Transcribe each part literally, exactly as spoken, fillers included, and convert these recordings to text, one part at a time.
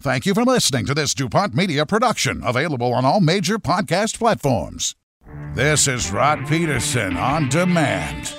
Thank you for listening to this DuPont Media production, available on all major podcast platforms. This is Rod Peterson on demand.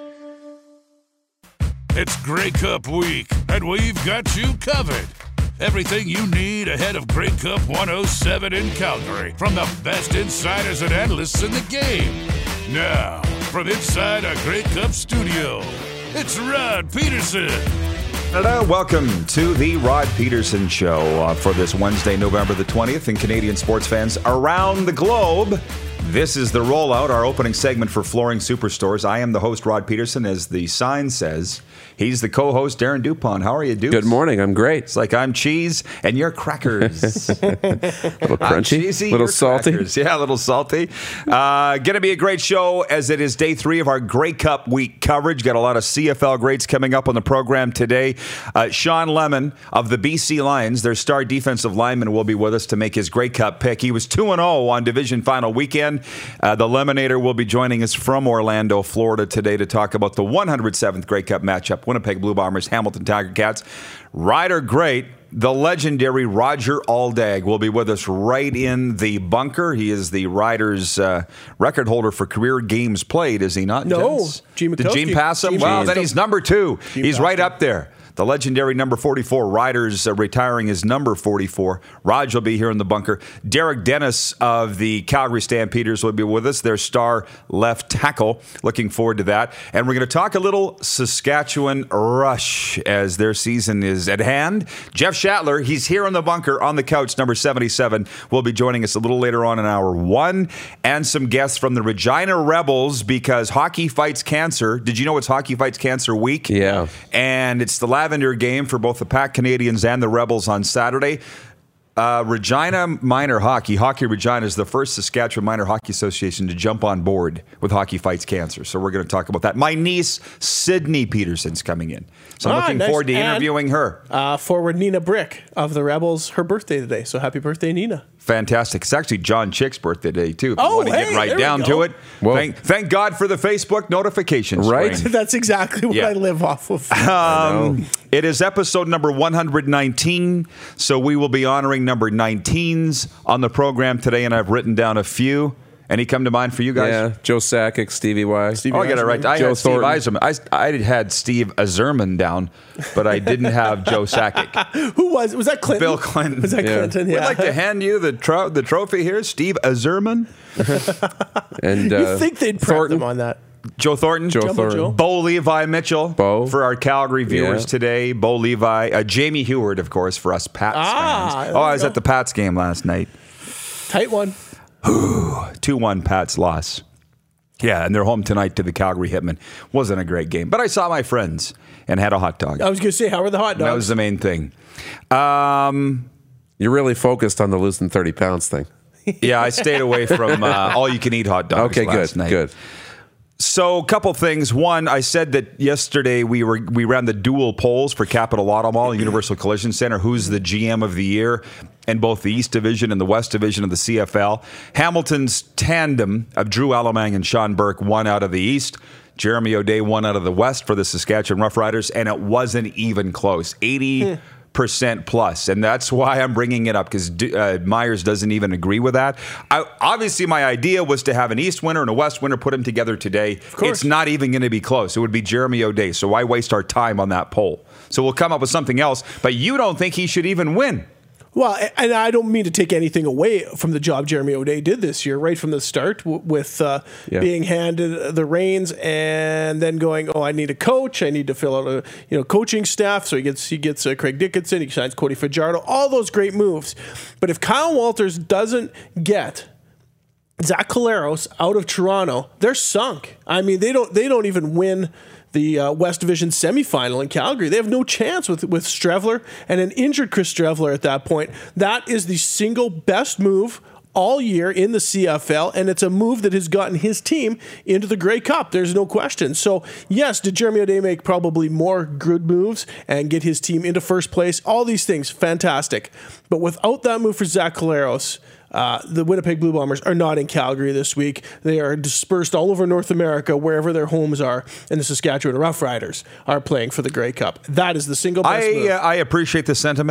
It's Grey Cup week, and we've got you covered. Everything you need ahead of Grey Cup one oh seven in Calgary from the best insiders and analysts in the game. Now, from inside our Grey Cup studio, it's Rod Peterson. Hello, welcome to the Rod Peterson Show uh, for this Wednesday, November the twentieth, and Canadian sports fans around the globe. This is the rollout, our opening segment for Flooring Superstores. I am the host, Rod Peterson, as the sign says. He's the co-host, Darren DuPont. How are you, Dukes? Good morning. I'm great. It's like I'm cheese and you're crackers. A little crunchy, cheesy, little salty. Crackers. Yeah, a little salty. Uh, going to be a great show as it is day three of our Grey Cup week coverage. Got a lot of C F L greats coming up on the program today. Uh, Sean Lemon of the B C Lions, their star defensive lineman, will be with us to make his Grey Cup pick. He was two and oh on division final weekend. Uh, the Lemonator will be joining us from Orlando, Florida today to talk about the one hundred seventh Grey Cup matchup. Winnipeg Blue Bombers, Hamilton Tiger Cats. Rider great, the legendary Roger Aldag will be with us right in the bunker. He is the Riders' uh, record holder for career games played, is he not? No. Gents? Gene Did Gene pass him? Gene well, passed then him. he's number two. Gene he's passed right him. up there. The legendary number forty-four, Riders uh, retiring his number forty-four. Raj will be here in the bunker. Derek Dennis of the Calgary Stampeders will be with us, their star left tackle. Looking forward to that. And we're going to talk a little Saskatchewan Rush as their season is at hand. Jeff Shatler, he's here in the bunker on the couch, number seventy-seven, will be joining us a little later on in hour one. And some guests from the Regina Rebels, because Hockey Fights Cancer. Did you know it's Hockey Fights Cancer Week? Yeah. And it's the Lavender game for both the Pack Canadians and the Rebels on Saturday. Uh, Regina Minor Hockey, Hockey Regina, is the first Saskatchewan Minor Hockey Association to jump on board with Hockey Fights Cancer. So we're going to talk about that. My niece, Sydney Peterson's coming in. So I'm Ah, looking nice. forward to And, interviewing her. Uh, forward Nina Brick of the Rebels, her birthday today. So happy birthday, Nina. Fantastic. It's actually John Chick's birthday today, too. If Oh, you want to hey, get right there we down go. to it. Whoa. Thank, thank God for the Facebook notifications. Right? Spring. That's exactly what Yeah. I live off of. Um, it is episode number one hundred nineteen, so we will be honoring number nineteens on the program today, and I've written down a few. Any come to mind for you guys? Yeah, Joe Sakic, Stevie Y. Stevie Oh, I got it right. I Joe had Steve Thornton. Eiserman. I, I had Steve Azerman down, but I didn't have Joe Sakic. Who was was that Clinton? Bill Clinton. Was that Yeah. Clinton? We'd Yeah. like to hand you the tro- the trophy here, Steve Azerman. And uh, you think they'd prep Thornton. them on that? Joe Thornton. Joe Jumbo Thornton. Joe. Bo Levi Mitchell Bo. for our Calgary viewers Yeah. today. Bo Levi. Uh, Jamie Heward, of course, for us Pats Ah, fans. there Oh, I you was go. at the Pats game last night. Tight one. two one Pats loss. Yeah, and they're home tonight to the Calgary Hitmen. Wasn't a great game, but I saw my friends and had a hot dog. I was going to say, how are the hot dogs? That was the main thing. Um, You're really focused on the losing thirty pounds thing. yeah, I stayed away from uh, all-you-can-eat hot dogs Okay, last good, night. good. So, a couple things. One, I said that yesterday we were we ran the dual polls for Capital Auto Mall, Universal Collision Center. Who's the G M of the year in both the East Division and the West Division of the C F L? Hamilton's tandem of Drew Alamang and Sean Burke won out of the East. Jeremy O'Day won out of the West for the Saskatchewan Roughriders, and it wasn't even close. eighty percent plus, and that's why I'm bringing it up, because uh, Myers doesn't even agree with that. I, obviously, my idea was to have an East winner and a West winner, put them together today. course. It's not even going to be close. It would be Jeremy O'Day, so why waste our time on that poll? So we'll come up with something else, but you don't think he should even win. Well, and I don't mean to take anything away from the job Jeremy O'Day did this year, right from the start, w- with uh, Yeah. being handed the reins and then going, oh, I need a coach, I need to fill out a you know coaching staff. So he gets he gets uh, Craig Dickinson, he signs Cody Fajardo, all those great moves. But if Kyle Walters doesn't get Zach Collaros out of Toronto, they're sunk. I mean, they don't they don't even win the uh, West Division semifinal in Calgary. They have no chance with with Strevler and an injured Chris Strevler at that point. That is the single best move all year in the C F L, and it's a move that has gotten his team into the Grey Cup. There's no question. So, yes, did Jeremy O'Day make probably more good moves and get his team into first place? All these things, fantastic. But without that move for Zach Collaros, Uh, the Winnipeg Blue Bombers are not in Calgary this week. They are dispersed all over North America, wherever their homes are, and the Saskatchewan Roughriders are playing for the Grey Cup. That is the single best I move. uh, I appreciate the sentiment,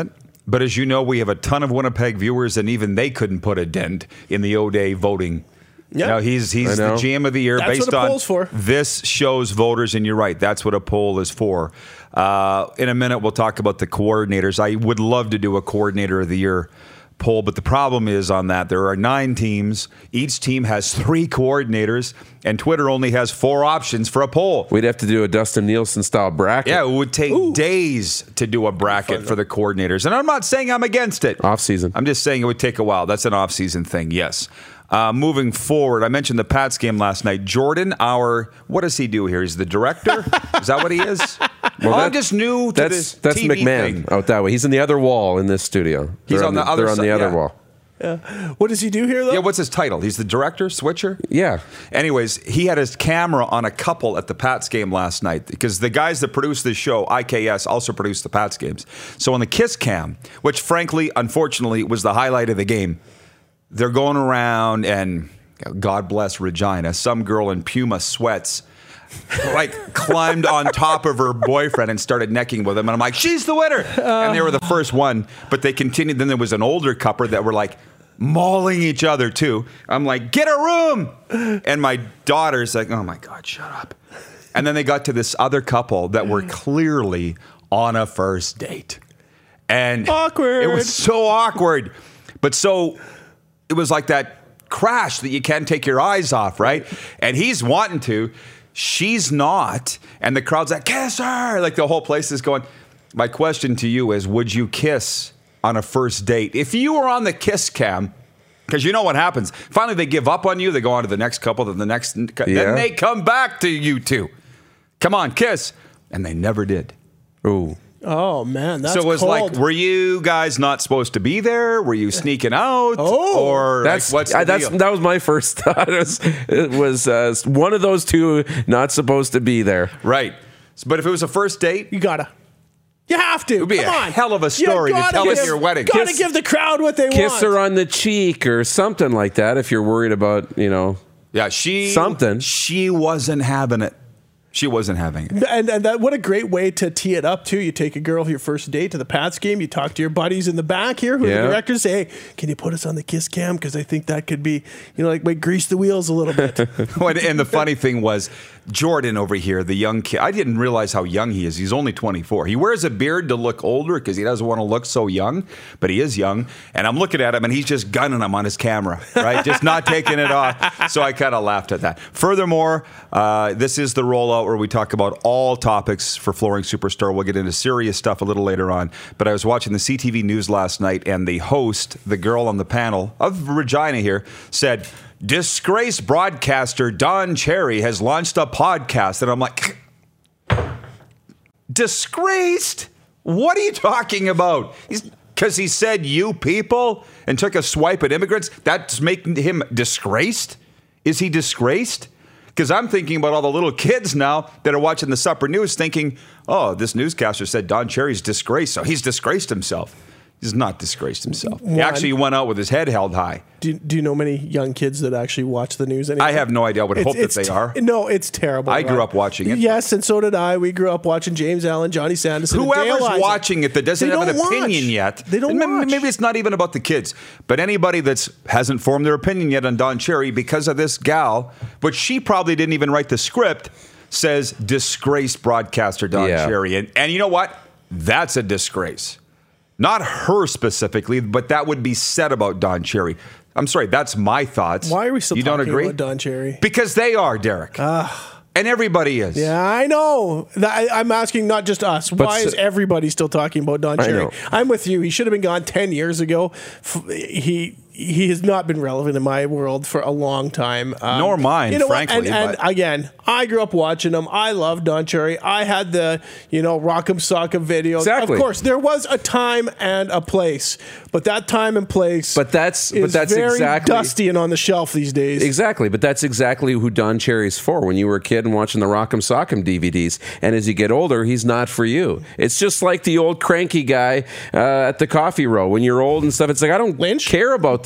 But as you know, we have a ton of Winnipeg viewers, and even they couldn't put a dent in the O'Day voting. Yeah. Now, he's he's the G M of the year That's based what a on poll's for. this show's voters, and you're right. That's what a poll is for. Uh, in a minute, we'll talk about the coordinators. I would love to do a coordinator of the year poll, but the problem is on that there are nine teams. Each team has three coordinators, and Twitter only has four options for a poll. We'd have to do a Dustin Nielsen style bracket. Yeah, it would take Ooh. days to do a bracket for the coordinators. And I'm not saying I'm against it. Off season. I'm just saying it would take a while. That's an off-season thing, yes. Uh, moving forward, I mentioned the Pats game last night. Jordan, our, what does he do here? He's the director? Is that what he is? Well, I'm that- just new to That's this that's T V McMahon thing. out that way. He's in the other wall in this studio. He's They're on the other They're on the side, other yeah. wall. What does he do here, though? Yeah, what's his title? He's the director, switcher? Yeah. Anyways, he had his camera on a couple at the Pats game last night because the guys that produce this show, I K S, also produce the Pats games. So on the Kiss Cam, which frankly, unfortunately, was the highlight of the game, they're going around and God bless Regina, some girl in Puma sweats like climbed on top of her boyfriend and started necking with him. And I'm like, she's the winner. And they were the first one, but they continued. Then there was an older couple that were like mauling each other too. I'm like, get a room. And my daughter's like, oh my God, shut up. And then they got to this other couple that were clearly on a first date. And Awkward. It was so awkward. But so it was like that crash that you can't take your eyes off, right? And he's wanting to. She's not. And the crowd's like, kiss her. Like the whole place is going. My question to you is, would you kiss on a first date? If you were on the Kiss Cam, because you know what happens. Finally, they give up on you. They go on to the next couple, then the next. Yeah. Then they come back to you two. Come on, kiss. And they never did. Ooh. Oh, man, that's so it was cold. like, were you guys not supposed to be there? Were you sneaking out? Oh. or That's, like, what's the I, that's deal? that was my first thought. It was, it was uh, one of those two not supposed to be there. Right. But if it was a first date, You gotta. You have to. it would be Come a on. hell of a You story to gotta tell give- at your wedding. Gotta Kiss- give the crowd what they Kiss want. her on the cheek or something like that if you're worried about, you know. Yeah, she Something. She wasn't having it. She wasn't having it. And, and that what a great way to tee it up too. You take a girl your first date to the Pats game. You talk to your buddies in the back here who are Yeah. the directors. Say, hey, can you put us on the Kiss Cam? Because I think that could be, you know, like might grease the wheels a little bit. and, and the funny thing was, Jordan over here, the young kid, I didn't realize how young he is. He's only twenty-four. He wears a beard to look older because he doesn't want to look so young, but he is young. And I'm looking at him and he's just gunning him on his camera, right? Just not taking it off. So I kind of laughed at that. Furthermore, uh, this is the rollout where we talk about all topics for Flooring Superstore. We'll get into serious stuff a little later on. But I was watching the C T V News last night, and the host, the girl on the panel of Regina here, said, disgraced broadcaster Don Cherry has launched a podcast. And I'm like, disgraced? What are you talking about? Because he said you people and took a swipe at immigrants? That's making him disgraced? Is he disgraced? Because I'm thinking about all the little kids now that are watching the supper news thinking, oh, this newscaster said Don Cherry's disgraced, so he's disgraced himself. He's not disgraced himself. He One. actually went out with his head held high. do, do you know many young kids that actually watch the news anymore? I have no idea. I would It's- hope that it's they te- are. No, it's terrible. I grew Rod. up watching it. Yes, and so did I. We grew up watching James Allen, Johnny Sanderson, and Dale Whoever's Eisen. watching it that doesn't They have an don't opinion watch. yet, They don't and maybe, watch. maybe it's not even about the kids, but anybody that's hasn't formed their opinion yet on Don Cherry because of this gal, but she probably didn't even write the script, says disgraced broadcaster Don Yeah. Cherry. And, and you know what? That's a disgrace. Not her specifically, but that would be said about Don Cherry. I'm sorry, that's my thoughts. Why are we still You don't talking agree? about Don Cherry? Because they are, Derek. And everybody is. Yeah, I know. That, I, I'm asking not just us. Why s- is everybody still talking about Don I Cherry? know. I'm with you. He should have been gone ten years ago. F- He he has not been relevant in my world for a long time. Um, Nor mine, what? frankly, And, and but- again, I grew up watching him. I love Don Cherry. I had the you know Rock'em Sock'em video. Exactly. Of course, there was a time and a place, but that time and place. But that's- is but that's very exactly- dusty and on the shelf these days. Exactly, but that's exactly who Don Cherry's for. When you were a kid and watching the Rock'em Sock'em D V Ds, and as you get older, he's not for you. It's just like the old cranky guy uh, at the coffee row. When you're old and stuff, it's like I don't Lynch? care about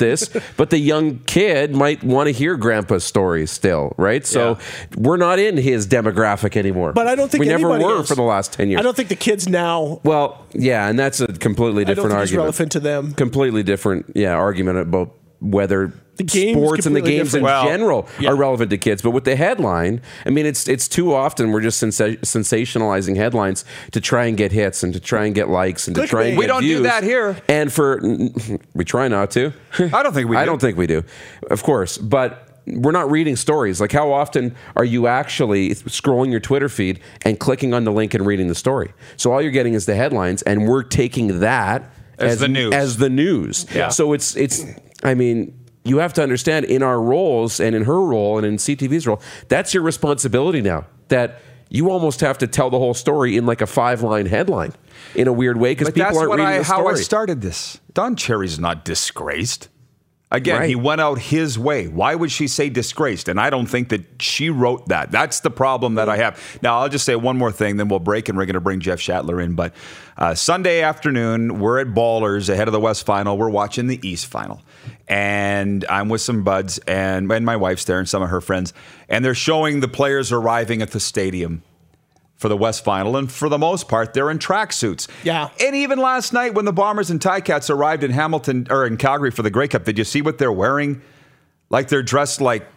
this, but the young kid might want to hear grandpa's stories still, right? So Yeah. we're not in his demographic anymore. But I don't think we never anybody were is. for the last ten years. I don't think the kids now. Well, yeah, and that's a completely I don't different think it's argument. relevant to them. Completely different, yeah, argument about whether The game's sports and the completely games in different. Well, general yeah. are relevant to kids. But with the headline, I mean, it's it's too often we're just sensa- sensationalizing headlines to try and get hits and to try and get likes and to try and Clickbait. get We don't do views. that here. And for we try not to. I don't think we I do. don't think we do. Of course, but. We're not reading stories. Like, how often are you actually scrolling your Twitter feed and clicking on the link and reading the story? So all you're getting is the headlines, and we're taking that As the news. As the news. Yeah. So it's it's. I mean, you have to understand in our roles and in her role and in C T V's role, that's your responsibility now. That you almost have to tell the whole story in like a five line headline in a weird way because But people that's aren't what reading I, the how I story. started this. Don Cherry's not disgraced. Again, Right. he went out his way. Why would she say disgraced? And I don't think that she wrote that. That's the problem that I have. Now, I'll just say one more thing, then we'll break and we're going to bring Jeff Shatler in. But uh, Sunday afternoon, we're at Ballers ahead of the West Final. We're watching the East Final. And I'm with some buds, and, and my wife's there and some of her friends. And they're showing the players arriving at the stadium for the West Final, and for the most part, they're in tracksuits. Yeah. And even last night, when the Bombers and Ticats arrived in Hamilton or in Calgary for the Grey Cup, did you see what they're wearing? Like they're dressed like,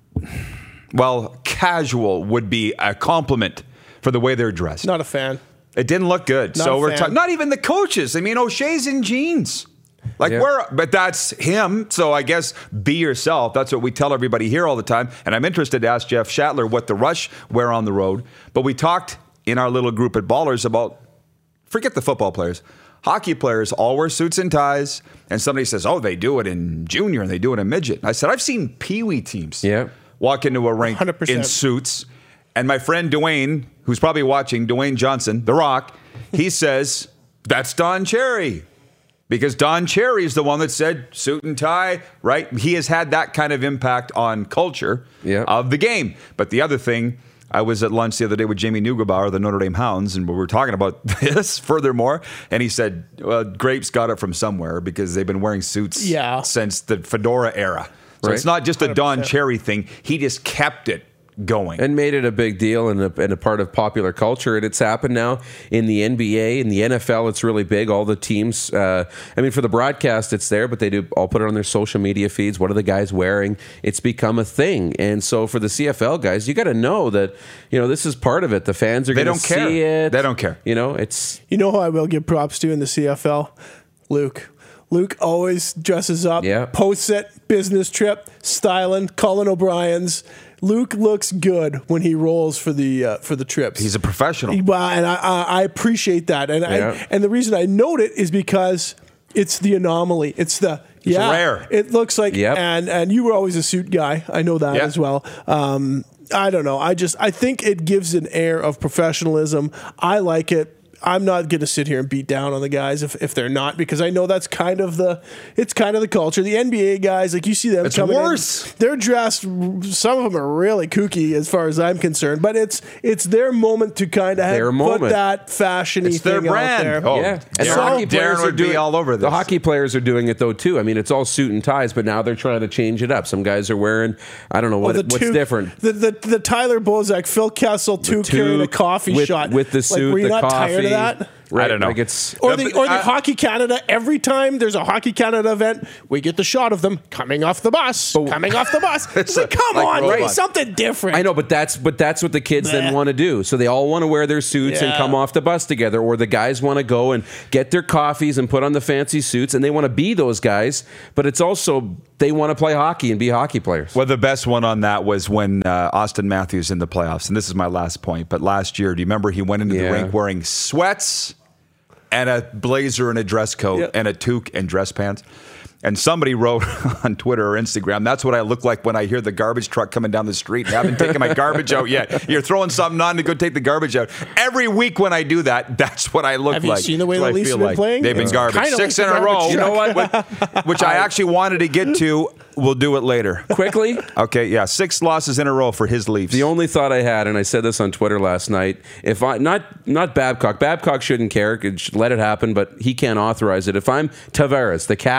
well, casual would be a compliment for the way they're dressed. Not a fan. It didn't look good. Not so a we're fan. talking. Not even the coaches. I mean, O'Shea's in jeans. Like Yeah. we're, but that's him. So I guess be yourself. That's what we tell everybody here all the time. And I'm interested to ask Jeff Shatler what the Rush wear on the road. But we talked in our little group at Ballers about, forget the football players, hockey players all wear suits and ties. And somebody says, oh, they do it in junior and they do it in midget. And I said, I've seen peewee teams Yeah. walk into a rink one hundred percent. in suits. And my friend Dwayne, who's probably watching, Dwayne Johnson, The Rock, he says, that's Don Cherry. Because Don Cherry is the one that said suit and tie, right? He has had that kind of impact on culture Yeah. of the game. But the other thing, I was at lunch the other day with Jamie Neugebauer, the Notre Dame Hounds, and we were talking about this furthermore. And he said, well, Grapes got it from somewhere because they've been wearing suits Yeah. since the fedora era. So Right. it's not just a Don one hundred percent. Cherry thing. He just kept it going. And made it a big deal and a, and a part of popular culture. And it's happened now in the N B A, in the N F L. It's really big. All the teams, uh, I mean, for the broadcast, it's there, but they do all put it on their social media feeds. What are the guys wearing? It's become a thing. And so for the C F L guys, you got to know that, you know, this is part of it. The fans are They going to don't care. see it. They don't care. You know, it's You know who I will give props to in the C F L? Luke. Luke always dresses up, Yeah. posts it, business trip, styling, Colin O'Brien's. Luke looks good when he rolls for the uh, for the trips. He's a professional. Well, and I, I I appreciate that, and Yeah. I, and the reason I note it is because it's the anomaly. It's the yeah, rare. It looks like, Yep. and and you were always a suit guy. I know that Yeah. as well. Um, I don't know. I just I think it gives an air of professionalism. I like it. I'm not going to sit here and beat down on the guys if, if they're not, because I know that's kind of the it's kind of the culture. The N B A guys, like you see them It's coming in, worse. they're dressed. Some of them are really kooky as far as I'm concerned, but it's it's their moment to kind of Their put moment. that fashiony It's their thing brand. out there. Oh, yeah, and Darren- the hockey Darren players are would be doing all over The this. hockey players are doing it though too. I mean, it's all suit and ties, but now they're trying to change it up. Some guys are wearing, I don't know what Oh, the what's toque- different. The, the the Tyler Bozak, Phil Kessel, two carrying a toque coffee with, shot with the Like, suit, were you the not coffee. tired of that? Right, I don't know. Like it's Or Yeah, the but or the I- Hockey Canada. Every time there's a Hockey Canada event, we get the shot of them coming off the bus, coming off the bus. It's like, come like on, robot. right? Something different. I know, but that's but that's what the kids then Bleh. want to do. So they all want to wear their suits and Yeah. come off the bus together, or the guys want to go and get their coffees and put on the fancy suits, and they want to be those guys. But it's also they want to play hockey and be hockey players. Well, the best one on that was when uh, Austin Matthews in the playoffs, and this is my last point, but last year, do you remember he went into Yeah. the rink wearing sweats and a blazer and a dress coat Yep. and a toque and dress pants? And somebody wrote on Twitter or Instagram, that's what I look like when I hear the garbage truck coming down the street and I haven't taken my garbage out yet. You're throwing something on to go take the garbage out. Every week when I do that, that's what I look Have you like. seen the way That's what the I Leafs feel have been like. playing? They've been It's garbage. kinda Six like in the a row. garbage You know truck. what? Which I actually wanted to get to. We'll do it later. Quickly, Okay, yeah, six losses in a row for his Leafs. the only thought I had, and I said this on Twitter last night, if I not not Babcock, Babcock shouldn't care, could sh- let it happen, but he can't authorize it. If I'm Tavares, the captain,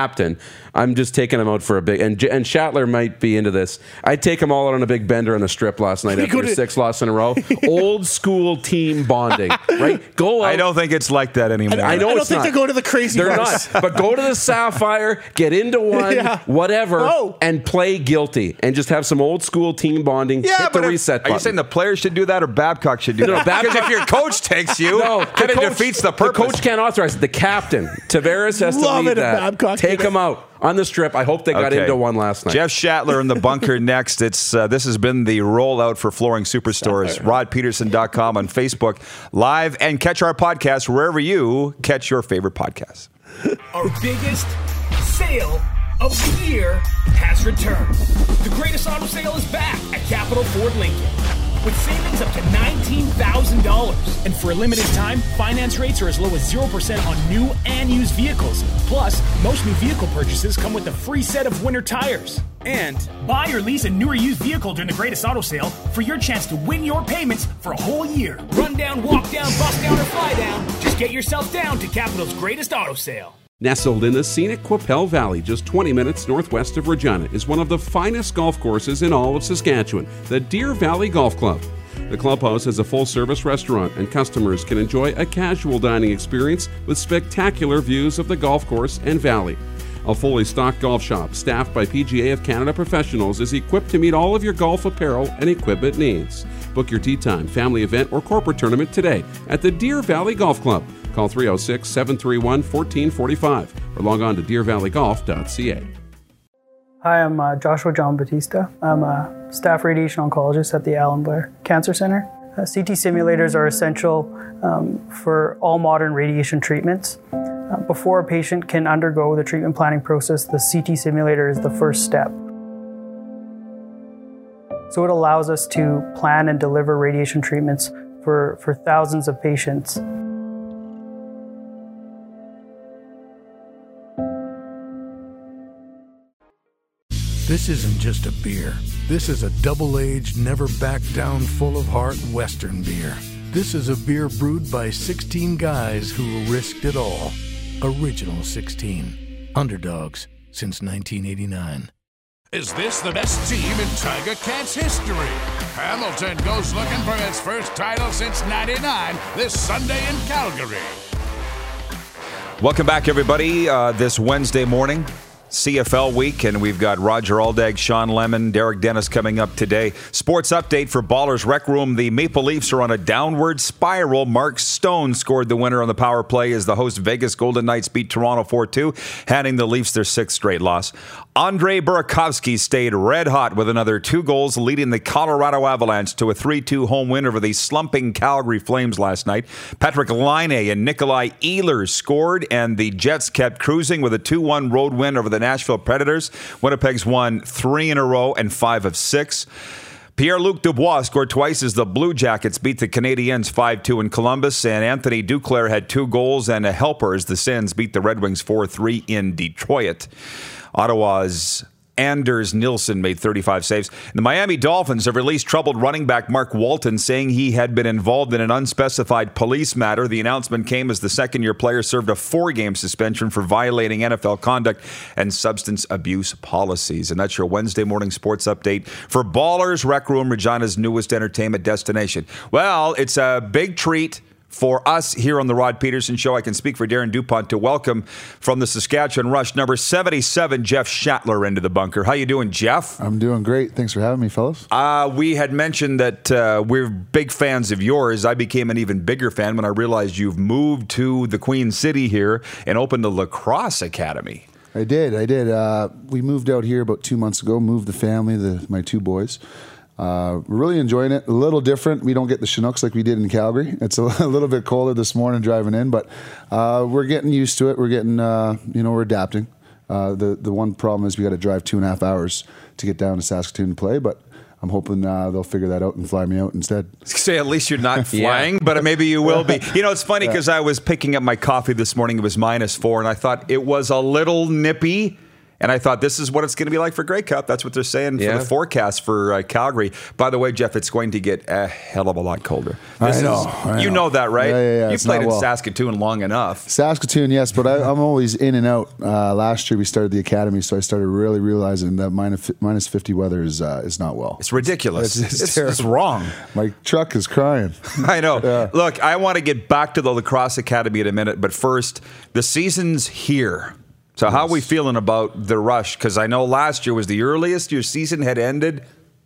I'm just taking them out for a big, and J- and Shatler might be into this. I'd take them all out on a big bender on the strip last night after to- six losses in a row. Old school team bonding, right? Go out. I don't think it's like that anymore. I know I don't it's think not. they're going to the crazy They're bars. not. But go to the Sapphire, get into one, Yeah. whatever, Oh. and play guilty, and just have some old school team bonding. Yeah, hit the but if- reset are button. you saying the players should do that or Babcock should do No, that? Babcock- Because if your coach takes you, No, then the it coach- defeats the purpose. The coach can't authorize it. The captain, Tavares, has Love to lead it if that. Babcock Take did it. him out on the strip. I hope they got Okay. into one last night. Jeff Shatler in the bunker next. It's uh, this has been the rollout for Flooring Superstores. rod peterson dot com on Facebook live, and catch our podcast wherever you catch your favorite podcasts. Our biggest sale of the year has returned. The greatest auto sale is back at Capital Ford Lincoln, with savings up to nineteen thousand dollars. And for a limited time, finance rates are as low as zero percent on new and used vehicles. Plus, most new vehicle purchases come with a free set of winter tires. And buy or lease a new or used vehicle during the greatest auto sale for your chance to win your payments for a whole year. Run down, walk down, bust down, or fly down. Just get yourself down to Capital's greatest auto sale. Nestled in the scenic Qu'Appelle Valley, just twenty minutes northwest of Regina, is one of the finest golf courses in all of Saskatchewan, the Deer Valley Golf Club. The clubhouse has a full-service restaurant, and customers can enjoy a casual dining experience with spectacular views of the golf course and valley. A fully stocked golf shop, staffed by P G A of Canada professionals, is equipped to meet all of your golf apparel and equipment needs. Book your tee time, family event, or corporate tournament today at the Deer Valley Golf Club. Call three oh six, seven three one, one four four five or log on to deer valley golf dot c a. Hi, I'm uh, Joshua John Batista. I'm a staff radiation oncologist at the Alan Blair Cancer Center. Uh, C T simulators are essential um, for all modern radiation treatments. Uh, before a patient can undergo the treatment planning process, the C T simulator is the first step. So it allows us to plan and deliver radiation treatments for, for thousands of patients. This isn't just a beer. This is a double-aged, never-back-down, full-of-heart Western beer. This is a beer brewed by sixteen guys who risked it all. Original sixteen. Underdogs since nineteen eighty-nine. Is this the best team in Tiger Cats history? Hamilton goes looking for its first title since ninety-nine this Sunday in Calgary. Welcome back, everybody. Uh, this Wednesday morning, C F L week, and we've got Roger Aldag, Sean Lemon, Derek Dennis coming up today. Sports update for Ballers Rec Room. The Maple Leafs are on a downward spiral. Mark Stone scored the winner on the power play as the host Vegas Golden Knights beat Toronto four two, handing the Leafs their sixth straight loss. Andre Burakovsky stayed red hot with another two goals, leading the Colorado Avalanche to a three two home win over the slumping Calgary Flames last night. Patrick Laine and Nikolai Ehlers scored, and the Jets kept cruising with a two one road win over the Nashville Predators. Winnipeg's won three in a row and five of six. Pierre-Luc Dubois scored twice as the Blue Jackets beat the Canadiens five two in Columbus, and Anthony Duclair had two goals and a helper as the Sens beat the Red Wings four three in Detroit. Ottawa's Anders Nilsson made thirty-five saves. The Miami Dolphins have released troubled running back Mark Walton, saying he had been involved in an unspecified police matter. The announcement came as the second-year player served a four-game suspension for violating N F L conduct and substance abuse policies. And that's your Wednesday morning sports update for Ballers Rec Room, Regina's newest entertainment destination. Well, it's a big treat for us here on the Rod Peterson Show. I can speak for Darren DuPont to welcome from the Saskatchewan Rush, number seventy-seven, Jeff Shatler into the bunker. How you doing, Jeff? I'm doing great. Thanks for having me, fellas. Uh, we had mentioned that uh, we're big fans of yours. I became an even bigger fan when I realized you've moved to the Queen City here and opened a lacrosse academy. I did. I did. Uh, we moved out here about two months ago, moved the family, the, my two boys. Uh, we're really enjoying it. A little different. We don't get the Chinooks like we did in Calgary. It's a, a little bit colder this morning driving in, but uh, we're getting used to it. We're getting, uh, you know, we're adapting. Uh, the the one problem is we got to drive two and a half hours to get down to Saskatoon to play, but I'm hoping uh, they'll figure that out and fly me out instead. Say at least you're not flying, yeah. But maybe you will be. You know, it's funny because yeah. I was picking up my coffee this morning. It was minus four, and I thought it was a little nippy. And I thought, this is what it's going to be like for Grey Cup. That's what they're saying Yeah. for the forecast for uh, Calgary. By the way, Jeff, it's going to get a hell of a lot colder. This I know. is- I you know. know that, right? Yeah, yeah, yeah. You It's played not in well. Saskatoon long enough. Saskatoon, yes, but I, I'm always in and out. Uh, last year we started the academy, so I started really realizing that minus, minus fifty weather is uh, is not well. It's ridiculous. It's- It's, it's it's, terrible. wrong. My truck is crying. I know. Yeah. Look, I want to get back to the Lacrosse Academy in a minute, but first, the season's here. So how are we feeling about the rush? Because I know last year was the earliest your season had ended,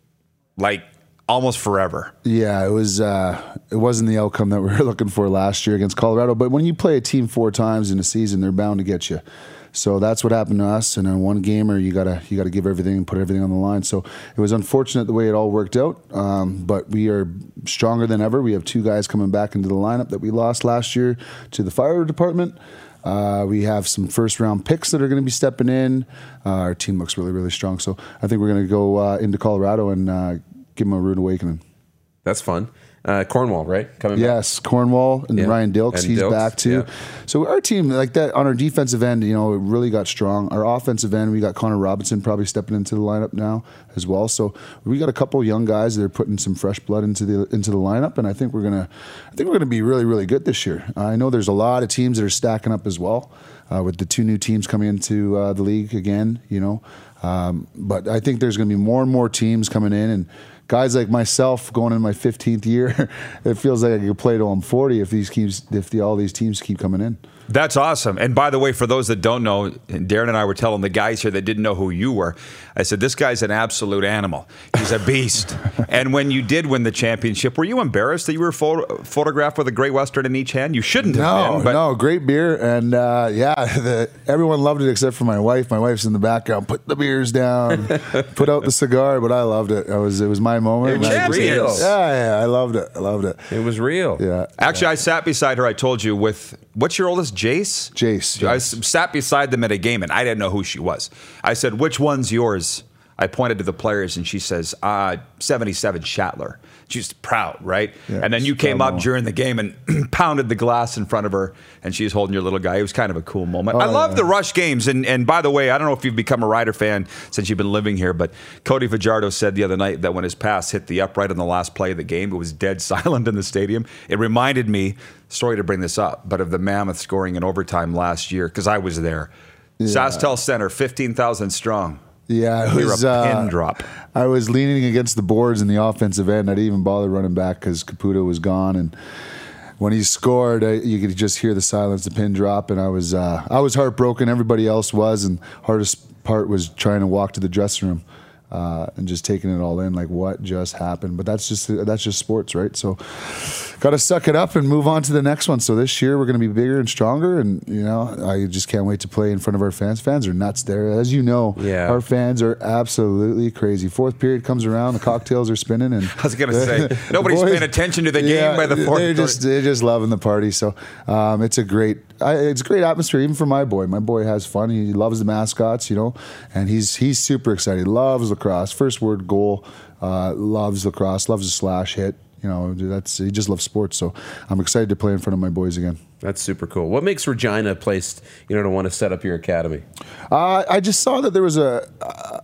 like almost forever. Yeah, it was. Uh, it wasn't the outcome that we were looking for last year against Colorado. But when you play a team four times in a season, they're bound to get you. So that's what happened to us. And in one gamer, you gotta you gotta give everything and put everything on the line. So it was unfortunate the way it all worked out. Um, but we are stronger than ever. We have two guys coming back into the lineup that we lost last year to the fire department. Uh, we have some first round picks that are going to be stepping in. Uh, our team looks really, really strong. So I think we're going to go uh, into Colorado and uh, give them a rude awakening. That's fun. Uh, Cornwall, right? Coming back. Yes, Cornwall and Yeah. Ryan Dilks, And he's Dilks, back too. yeah. So our team, like that, on our defensive end, you know, it really got strong. Our offensive end, we got Connor Robinson probably stepping into the lineup now as well. So we got a couple young guys that are putting some fresh blood into the into the lineup, and I think we're gonna, I think we're gonna be really, really good this year. I know there's a lot of teams that are stacking up as well, uh, with the two new teams coming into uh, the league again. You know, um, but I think there's gonna be more and more teams coming in and. Guys like myself going in my fifteenth year, it feels like I could play till I'm forty if these teams, if the, all these teams keep coming in. That's awesome. And by the way, for those that don't know, Darren and I were telling the guys here that didn't know who you were, I said, this guy's an absolute animal. He's a beast. And when you did win the championship, were you embarrassed that you were photo- photographed with a Great Western in each hand? You shouldn't have No, been. But no, great beer, and uh, yeah, the, everyone loved it except for my wife. My wife's in the background. Put the beers down, put out the cigar, but I loved it. It was it was my moment. It was And I- real. Yeah, yeah, I loved it. I loved it. It was real. Yeah, Actually, I sat beside her, I told you, with, what's your oldest, Jace? Jace. I yes. s- sat beside them at a game, and I didn't know who she was. I said, which one's yours? I pointed to the players, and she says, uh, seventy-seven Shatler. She's proud, right? Yeah, and then you she's came proud up mama. during the game and pounded the glass in front of her, and she's holding your little guy. It was kind of a cool moment. Oh, I love yeah. the Rush games. And, and by the way, I don't know if you've become a Rider fan since you've been living here, but Cody Fajardo said the other night that when his pass hit the upright on the last play of the game, it was dead silent in the stadium. It reminded me, sorry to bring this up, but of the Mammoth scoring in overtime last year, because I was there. SaskTel Center, fifteen thousand strong. Yeah, it We were was a pin uh, drop. I was leaning against the boards in the offensive end. I didn't even bother running back because Caputo was gone, and when he scored, I, you could just hear the silence, the pin drop, and I was uh, I was heartbroken. Everybody else was, and hardest part was trying to walk to the dressing room uh, and just taking it all in, like what just happened. But that's just that's just sports, right? So, got to suck it up and move on to the next one. So this year we're going to be bigger and stronger, and you know I just can't wait to play in front of our fans. Fans are nuts there, as you know. Yeah. Our fans are absolutely crazy. Fourth period comes around, the cocktails are spinning, and I was going to say, nobody's boys- paying attention to the game by the fourth. They're just they're just loving the party. So um, it's a great I, it's a great atmosphere even for my boy. My boy has fun. He loves the mascots, you know, and he's he's super excited. He loves lacrosse. First word goal. Uh, loves lacrosse. Loves a slash hit. You know, that's he just loves sports. So I'm excited to play in front of my boys again. That's super cool. What makes Regina a place, you know, to want to set up your academy? Uh, I just saw that there was a. a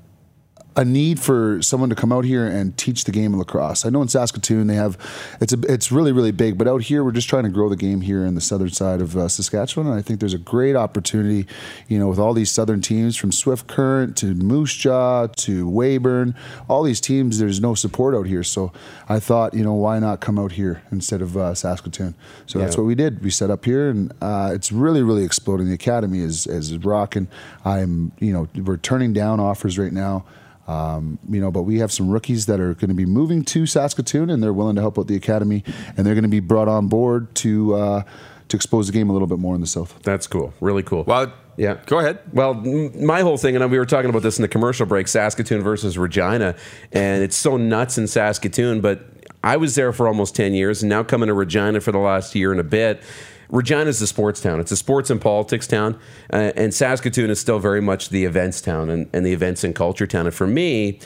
a need for someone to come out here and teach the game of lacrosse. I know in Saskatoon they have, it's a, it's really, really big, but out here we're just trying to grow the game here in the southern side of uh, Saskatchewan, and I think there's a great opportunity, you know, with all these southern teams from Swift Current to Moose Jaw to Weyburn, all these teams, there's no support out here, so I thought, you know, why not come out here instead of uh, Saskatoon? So that's Yeah. what we did. We set up here, and uh, it's really, really exploding. The academy is, is rocking. I'm, you know, we're turning down offers right now. Um, you know, but we have some rookies that are going to be moving to Saskatoon, and they're willing to help out the academy, and they're going to be brought on board to uh, to expose the game a little bit more in the south. That's cool. Really cool. Well, yeah. Go ahead. Well, m- my whole thing, and we were talking about this in the commercial break, Saskatoon versus Regina, and it's so nuts in Saskatoon, but I was there for almost ten years, and now coming to Regina for the last year and a bit. Regina's a sports town. It's a sports and politics town, uh, and Saskatoon is still very much the events town and, and the events and culture town. And for me,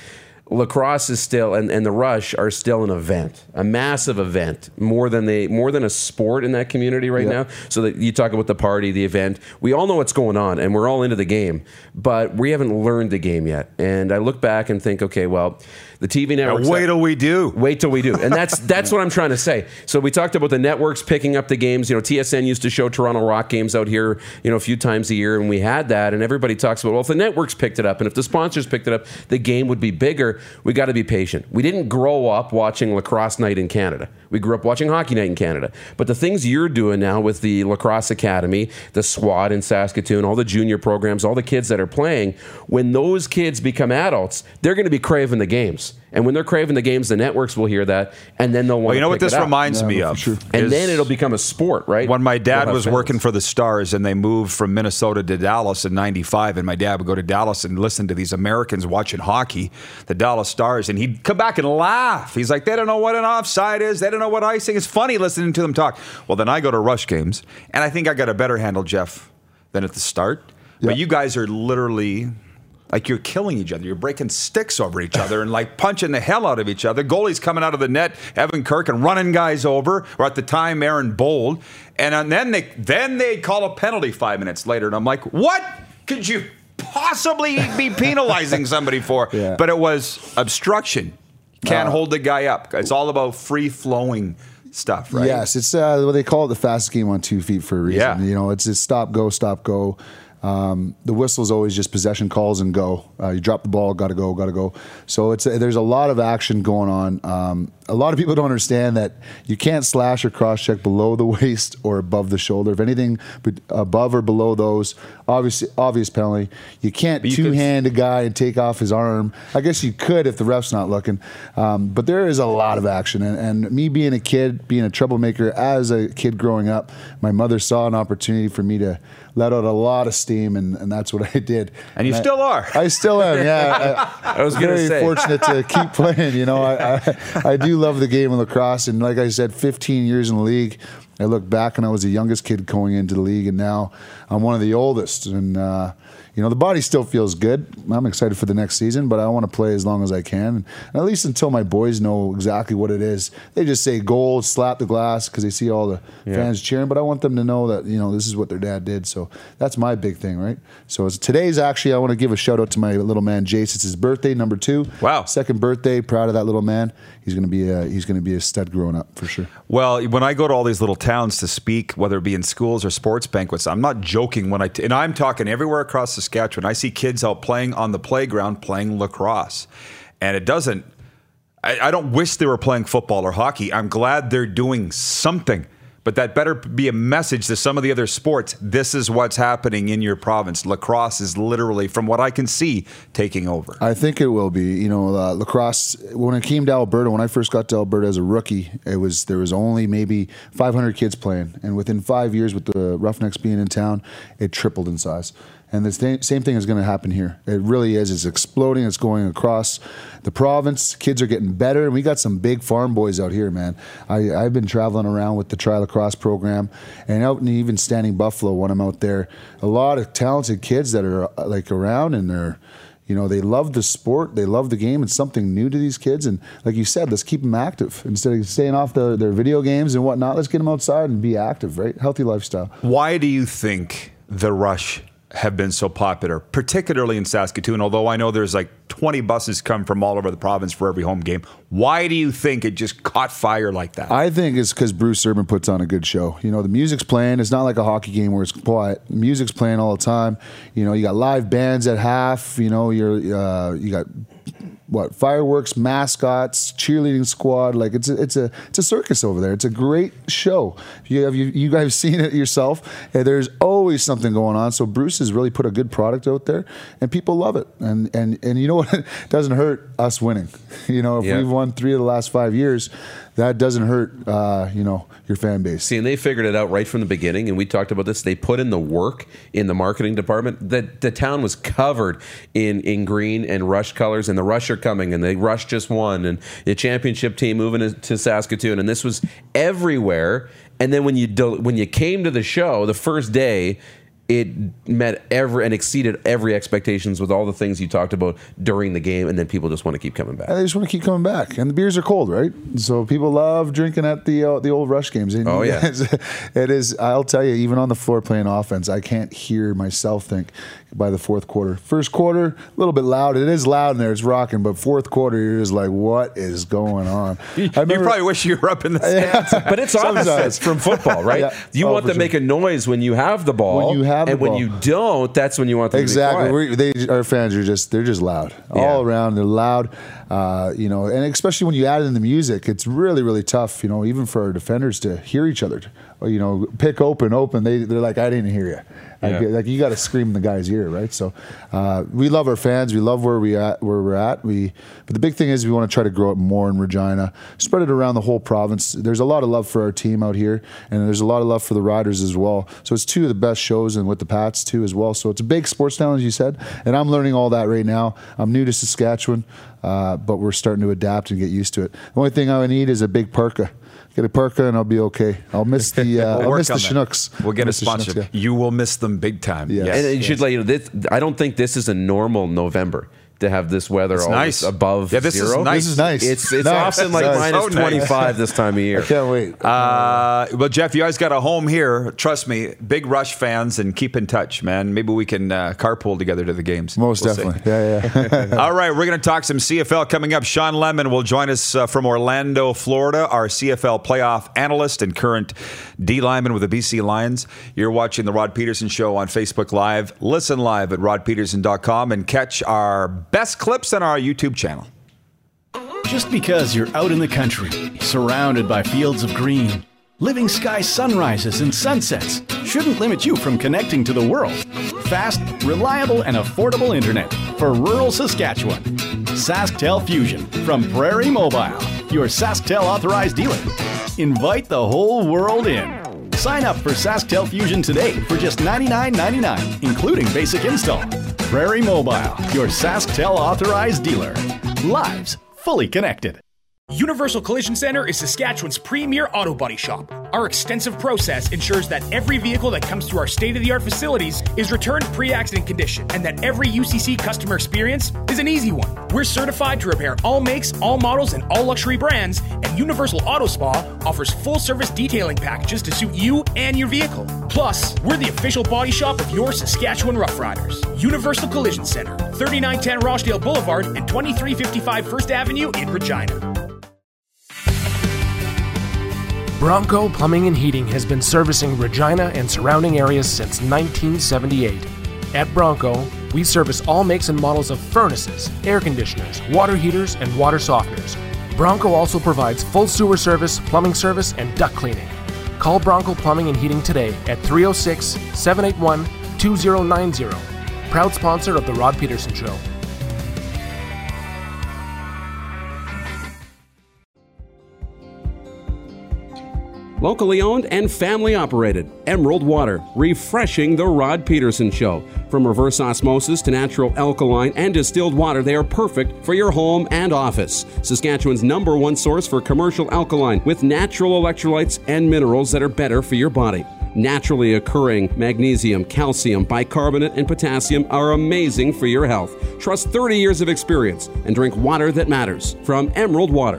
lacrosse is still, and, and the Rush are still an event, a massive event, more than they more than a sport in that community right Yeah. now. So that you talk about the party, the event, we all know what's going on, and we're all into the game, but we haven't learned the game yet. And I look back and think, okay, well, the T V networks. Wait till we do. Wait till we do, and that's that's what I'm trying to say. So we talked about the networks picking up the games. You know, T S N used to show Toronto Rock games out here, you know, a few times a year, and we had that. And everybody talks about, well, if the networks picked it up, and if the sponsors picked it up, the game would be bigger. We got to be patient. We didn't grow up watching lacrosse night in Canada. We grew up watching hockey night in Canada. But the things you're doing now with the Lacrosse Academy, the SWAT in Saskatoon, all the junior programs, all the kids that are playing, when those kids become adults, they're going to be craving the games. And when they're craving the games, the networks will hear that, and then they'll want Well, you know to what pick this it up. reminds Yeah, me for of? sure. And is then it'll become a sport, right? When my dad We'll have was fans. working for the Stars and they moved from Minnesota to Dallas in ninety-five, and my dad would go to Dallas and listen to these Americans watching hockey, the Dallas Stars, and he'd come back and laugh. He's like, they don't know what an offside is. They don't know what icing is. Funny listening to them talk. Well, then I go to Rush games, and I think I got a better handle, Jeff, than at the start. Yeah. But you guys are literally... like you're killing each other. You're breaking sticks over each other and like punching the hell out of each other. Goalie's coming out of the net, Evan Kirk, and running guys over, or at the time, Aaron Bold. And then they then they call a penalty five minutes later. And I'm like, what could you possibly be penalizing somebody for? Yeah. But it was obstruction. Can't Uh, hold the guy up. It's all about free-flowing stuff, right? Yes, it's uh, what they call it the fastest game on two feet for a reason. Yeah. You know, it's it's stop, go, stop, go. Um, the whistle's always just possession calls and go. Uh, you drop the ball, got to go, got to go. So it's a, there's a lot of action going on. Um, a lot of people don't understand that you can't slash or cross check below the waist or above the shoulder. If anything be- above or below those, obviously obvious penalty. You can't you two could- hand a guy and take off his arm. I guess you could if the ref's not looking. Um, but there is a lot of action. And, and me being a kid, being a troublemaker as a kid growing up, my mother saw an opportunity for me to let out a lot of steam, and, and that's what I did. And you I- still are. I still am, yeah. I, I was gonna very say. fortunate to keep playing. You know, I, I I do love the game of lacrosse, and like I said, fifteen years in the league. I look back and I was the youngest kid going into the league, and now I'm one of the oldest. And uh, you know, the body still feels good. I'm excited for the next season, but I want to play as long as I can, and at least until my boys know exactly what it is. They just say goal, slap the glass because they see all the Yeah. fans cheering. But I want them to know that you know this is what their dad did. So that's my big thing, right? So it's, today's actually I want to give a shout out to my little man Jace. It's his birthday, number two. Wow. Second birthday. Proud of that little man. He's gonna be a, he's gonna be a stud growing up for sure. Well, when I go to all these little towns to speak, whether it be in schools or sports banquets, I'm not joking when I, t- and I'm talking everywhere across Saskatchewan, I see kids out playing on the playground playing lacrosse. And it doesn't, I, I don't wish they were playing football or hockey. I'm glad they're doing something. But that better be a message to some of the other sports. This is what's happening in your province. Lacrosse is literally, from what I can see, taking over. I think it will be. You know, uh, lacrosse. When it came to Alberta, when I first got to Alberta as a rookie, it was there was only maybe five hundred kids playing, and within five years, with the Roughnecks being in town, it tripled in size. And the same, same thing is going to happen here. It really is. It's exploding. It's going across the province. Kids are getting better. And we got some big farm boys out here, man. I, I've been traveling around with the Tri Lacrosse program and out in even Standing Buffalo when I'm out there. A lot of talented kids that are uh, like around, and they're, you know, they love the sport. They love the game. It's something new to these kids. And like you said, let's keep them active. Instead of staying off the, their video games and whatnot, let's get them outside and be active, right? Healthy lifestyle. Why do you think the Rush have been so popular, particularly in Saskatoon, although I know there's like twenty buses come from all over the province for every home game? Why do you think it just caught fire like that? I think it's because Bruce Urban puts on a good show. You know, the music's playing. It's not like a hockey game where it's quiet. The music's playing all the time. You know, you got live bands at half. You know, you're uh, you got what fireworks, mascots, cheerleading squad. Like it's a, it's a it's a circus over there. It's a great show. You have you, you guys seen it yourself. And there's always something going on. So Bruce has really put a good product out there, and people love it. And and and you know what? It doesn't hurt us winning. You know, if Yeah. we've won three of the last five years, that doesn't hurt. Uh, you know, your fan base. See, and they figured it out right from the beginning, and we talked about this. They put in the work in the marketing department. The, the town was covered in, in green and Rush colors, and the Rush are coming, and the Rush just won, and the championship team moving to Saskatoon, and this was everywhere. And then when you do, when you came to the show the first day, it met every and exceeded every expectations with all the things you talked about during the game, and then people just want to keep coming back. And they just want to keep coming back, and the beers are cold, right? So people love drinking at the uh, the old Rush games. And oh yeah, it is. I'll tell you, even on the floor playing offense, I can't hear myself think by the fourth quarter. First quarter, a little bit loud. It is loud in there. It's rocking, but fourth quarter, you're just like, what is going on? You, I remember, you probably wish you were up in the stands, yeah. but it's opposite from football, right? Yeah. You oh, want to sure. make a noise when you have the ball. When you have and the when ball. you don't, that's when you want them exactly. to be quiet. Exactly. They, our fans are just, they're just loud. Yeah. All around, they're loud. Uh, you know, and especially when you add in the music, it's really, really tough, you know, even for our defenders to hear each other. Or, you know, pick open, open. They, they're like, I didn't hear you. Yeah. Like, like you got to scream in the guy's ear, right? So uh, we love our fans. We love where we at, where we're at. We, but the big thing is we want to try to grow it more in Regina, spread it around the whole province. There's a lot of love for our team out here, and there's a lot of love for the Riders as well. So it's two of the best shows, and with the Pats too as well. So it's a big sports town, as you said, and I'm learning all that right now. I'm new to Saskatchewan, uh, but we're starting to adapt and get used to it. The only thing I need is a big parka. Get a parka and I'll be okay. I'll miss the uh, we'll I'll miss the that. Chinooks. We'll get I'll a sponsorship. Chinooks, yeah. You will miss them big time. Yes. Yes. And you yes. should let you know this. I don't think this is a normal November to have this weather it's all nice. above yeah, this zero. Is nice. This is nice. It's it's nice. often like nice. minus so twenty-five nice. this time of year. I can't wait. Uh, well, Jeff, you guys got a home here. Trust me, big Rush fans, and keep in touch, man. Maybe we can uh, carpool together to the games. Most we'll definitely. See. Yeah, yeah. All right, we're going to talk some C F L coming up. Sean Lemon will join us uh, from Orlando, Florida, our C F L playoff analyst and current D lineman with the B C Lions. You're watching the Rod Peterson Show on Facebook Live. Listen live at rod peterson dot com and catch our best clips on our YouTube channel. Just because you're out in the country, surrounded by fields of green, living sky sunrises and sunsets shouldn't limit you from connecting to the world. Fast, reliable, and affordable internet for rural Saskatchewan. SaskTel Fusion from Prairie Mobile, your SaskTel authorized dealer. Invite the whole world in. Sign up for SaskTel Fusion today for just ninety-nine ninety-nine, including basic install. Prairie Mobile, your SaskTel authorized dealer. Lives fully connected. Universal Collision Center is Saskatchewan's premier auto body shop. Our extensive process ensures that every vehicle that comes through our state-of-the-art facilities is returned pre-accident condition, and that every U C C customer experience is an easy one. We're certified to repair all makes, all models, and all luxury brands, and Universal Auto Spa offers full-service detailing packages to suit you and your vehicle. Plus, we're the official body shop of your Saskatchewan Rough Riders. Universal Collision Center, thirty-nine ten Rochdale Boulevard and twenty-three fifty-five First Avenue in Regina. Bronco Plumbing and Heating has been servicing Regina and surrounding areas since nineteen seventy-eight. At Bronco, we service all makes and models of furnaces, air conditioners, water heaters, and water softeners. Bronco also provides full sewer service, plumbing service, and duct cleaning. Call Bronco Plumbing and Heating today at three oh six, seven eight one, two oh nine oh. Proud sponsor of The Rod Peterson Show. Locally owned and family operated, Emerald Water, refreshing the Rod Peterson Show. From reverse osmosis to natural alkaline and distilled water, they are perfect for your home and office. Saskatchewan's number one source for commercial alkaline with natural electrolytes and minerals that are better for your body. Naturally occurring magnesium, calcium, bicarbonate, and potassium are amazing for your health. Trust thirty years of experience and drink water that matters from Emerald Water.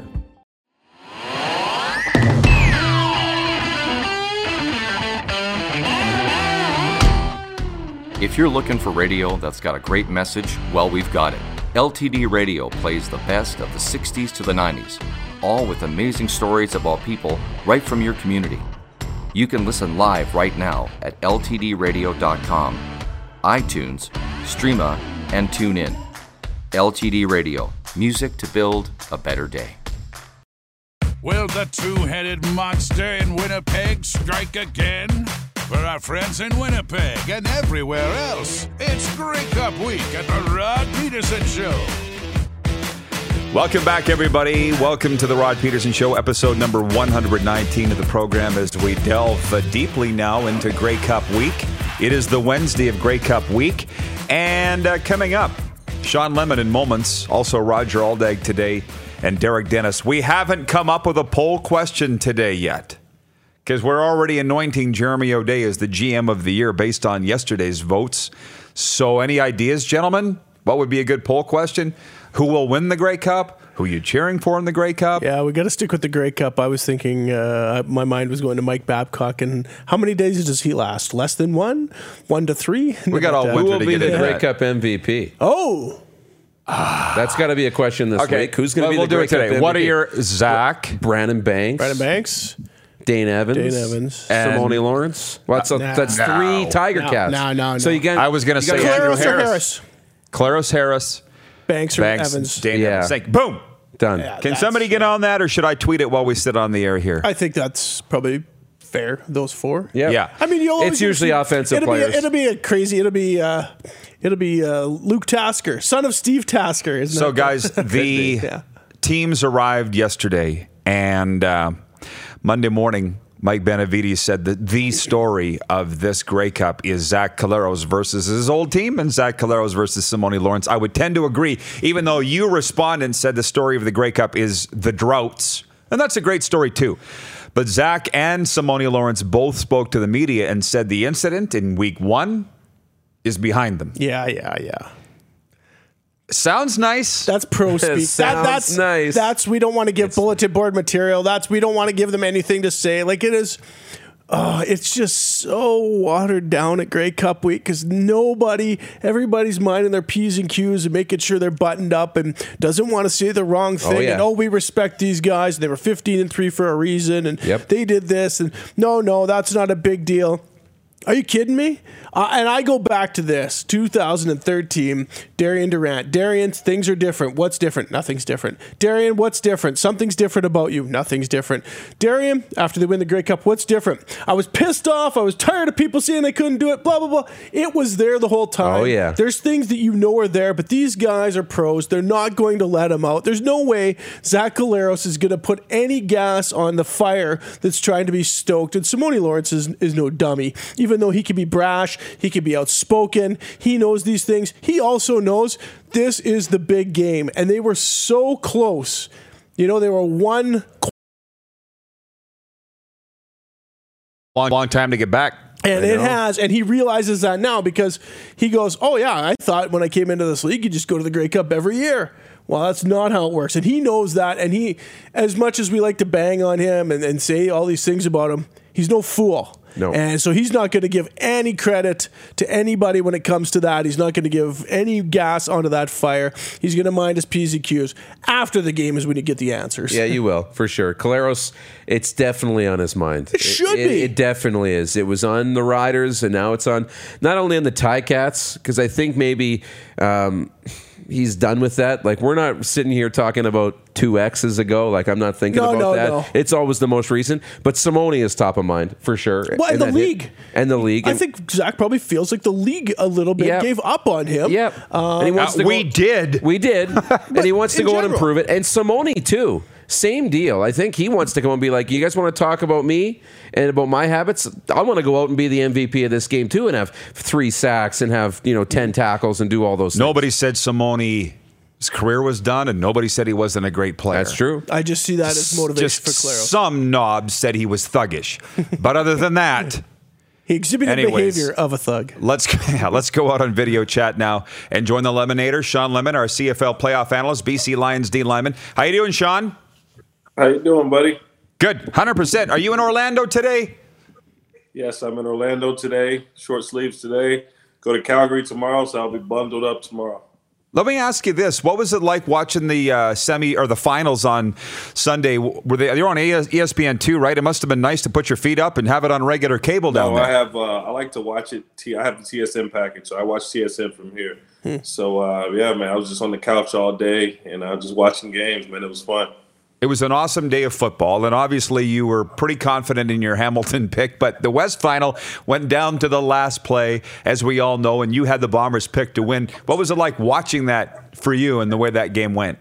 If you're looking for radio that's got a great message, well, we've got it. L T D Radio plays the best of the sixties to the nineties, all with amazing stories about people right from your community. You can listen live right now at L T D radio dot com, iTunes, Streama, and tune in. L T D Radio, music to build a better day. Will the two-headed monster in Winnipeg strike again? For our friends in Winnipeg and everywhere else, it's Grey Cup Week at the Rod Peterson Show. Welcome back, everybody. Welcome to the Rod Peterson Show, episode number one hundred nineteen of the program as we delve uh, deeply now into Grey Cup Week. It is the Wednesday of Grey Cup Week. And uh, coming up, Sean Lemon in moments, also Roger Aldag today, and Derek Dennis. We haven't come up with a poll question today yet. Because we're already anointing Jeremy O'Day as the G M of the year based on yesterday's votes. So any ideas, gentlemen? What would be a good poll question? Who will win the Grey Cup? Who are you cheering for in the Grey Cup? Yeah, we got to stick with the Grey Cup. I was thinking, uh, my mind was going to Mike Babcock. And how many days does he last? Less than one? One to three? We got all Who winter will to be get the into Grey that. Cup M V P? Oh! That's got to be a question this Okay, week. Who's going to well, be we'll the do Grey it today. Cup M V P? What are your Zach? Brandon Banks. Brandon Banks. Dane Evans. Dane Evans. And- Simone Lawrence. Well, that's, a, Nah. that's No. three Tiger No, Cats. no, no, So no. you get, I was going to you say gotta- Andrew Claros or Harris. Harris? Claros Harris. Banks or Banks. Evans? Dane Yeah. Evans. Thank- Boom. Done. Yeah. Can That's- somebody get on that, or should I tweet it while we sit on the air here? I think that's probably fair, those four. Yeah. Yeah. I mean, you'll always It's usually see- offensive it'll players. Be, it'll be a crazy. It'll be. Uh, it'll be uh, Luke Tasker, son of Steve Tasker. Isn't So, that guys, the Yeah. teams arrived yesterday, and uh, Monday morning, Mike Benavides said that the story of this Grey Cup is Zach Collaros versus his old team and Zach Collaros versus Simone Lawrence. I would tend to agree, even though you respondents said the story of the Grey Cup is the droughts, and that's a great story too. But Zach and Simone Lawrence both spoke to the media and said the incident in week one is behind them. Yeah, yeah, yeah. Sounds nice. That's pro speak. Sounds that, that's nice. That's we don't want to give bulletin board material. That's we don't want to give them anything to say. Like it is. Oh, it's just so watered down at Grey Cup week because nobody, everybody's minding their P's and Q's and making sure they're buttoned up and doesn't want to say the wrong thing. Oh, yeah. And oh, we respect these guys. They were fifteen and three for a reason, and Yep. they did this. And no, no, that's not a big deal. Are you kidding me? Uh, and I go back to this, two thousand thirteen, Darian Durant. Darian, things are different. What's different? Nothing's different. Darian, what's different? Something's different about you. Nothing's different. Darian, after they win the Grey Cup, what's different? I was pissed off. I was tired of people saying they couldn't do it, blah, blah, blah. It was there the whole time. Oh, yeah. There's things that you know are there, but these guys are pros. They're not going to let them out. There's no way Zach Collaros is going to put any gas on the fire that's trying to be stoked. And Simone Lawrence is, is no dummy. Even though he can be brash, he can be outspoken, he knows these things. He also knows this is the big game. And they were so close. You know, they were one long, long time to get back. And I it know. has, and he realizes that now because he goes, oh yeah, I thought when I came into this league, you just go to the Grey Cup every year. Well, that's not how it works. And he knows that, and he, as much as we like to bang on him and, and say all these things about him, he's no fool. No. And so he's not going to give any credit to anybody when it comes to that. He's not going to give any gas onto that fire. He's going to mind his P's and Q's. After the game is when you get the answers. Yeah, you will, for sure. Collaros, it's definitely on his mind. It should it, be. It, it definitely is. It was on the Riders, and now it's on, not only on the Ticats, because I think maybe um, he's done with that. Like, we're not sitting here talking about two X's ago. Like, I'm not thinking No, about no, that. no. It's always the most recent. But Simone is top of mind, for sure. Well, and the that league. hit- and the league. I And- think Zach probably feels like the league a little bit Yep. gave up on him. Yep. Um, and he wants Uh, to we go, did. We did. and he wants to in go out and general. prove it. And Simone, too. Same deal. I think he wants to come and be like, you guys want to talk about me and about my habits? I want to go out and be the M V P of this game, too, and have three sacks and have, you know, ten tackles and do all those things. Nobody said Simone's career was done, and nobody said he wasn't a great player. That's true. I just see that as motivation Just for Claro. some knobs said he was thuggish, but other than that, He exhibited Anyways. behavior of a thug. let's yeah, let's go out on video chat now and join the Lemonator, Sean Lemon, our C F L playoff analyst, B C Lions D lineman. How you doing, Sean? How you doing, buddy? Good, one hundred percent. Are you in Orlando today? Yes, I'm in Orlando today. Short sleeves today. Go to Calgary tomorrow, so I'll be bundled up tomorrow. Let me ask you this: what was it like watching the uh, semi or the finals on Sunday? Were they? You're on E S P N two, right? It must have been nice to put your feet up and have it on regular cable down No, I there. have. Uh, I like to watch it. T- I have the T S N package, so I watch T S N from here. So uh, yeah, man, I was just on the couch all day, and I was just watching games. Man, it was fun. It was an awesome day of football, and obviously you were pretty confident in your Hamilton pick, but the West Final went down to the last play, as we all know, and you had the Bombers picked to win. What was it like watching that for you and the way that game went?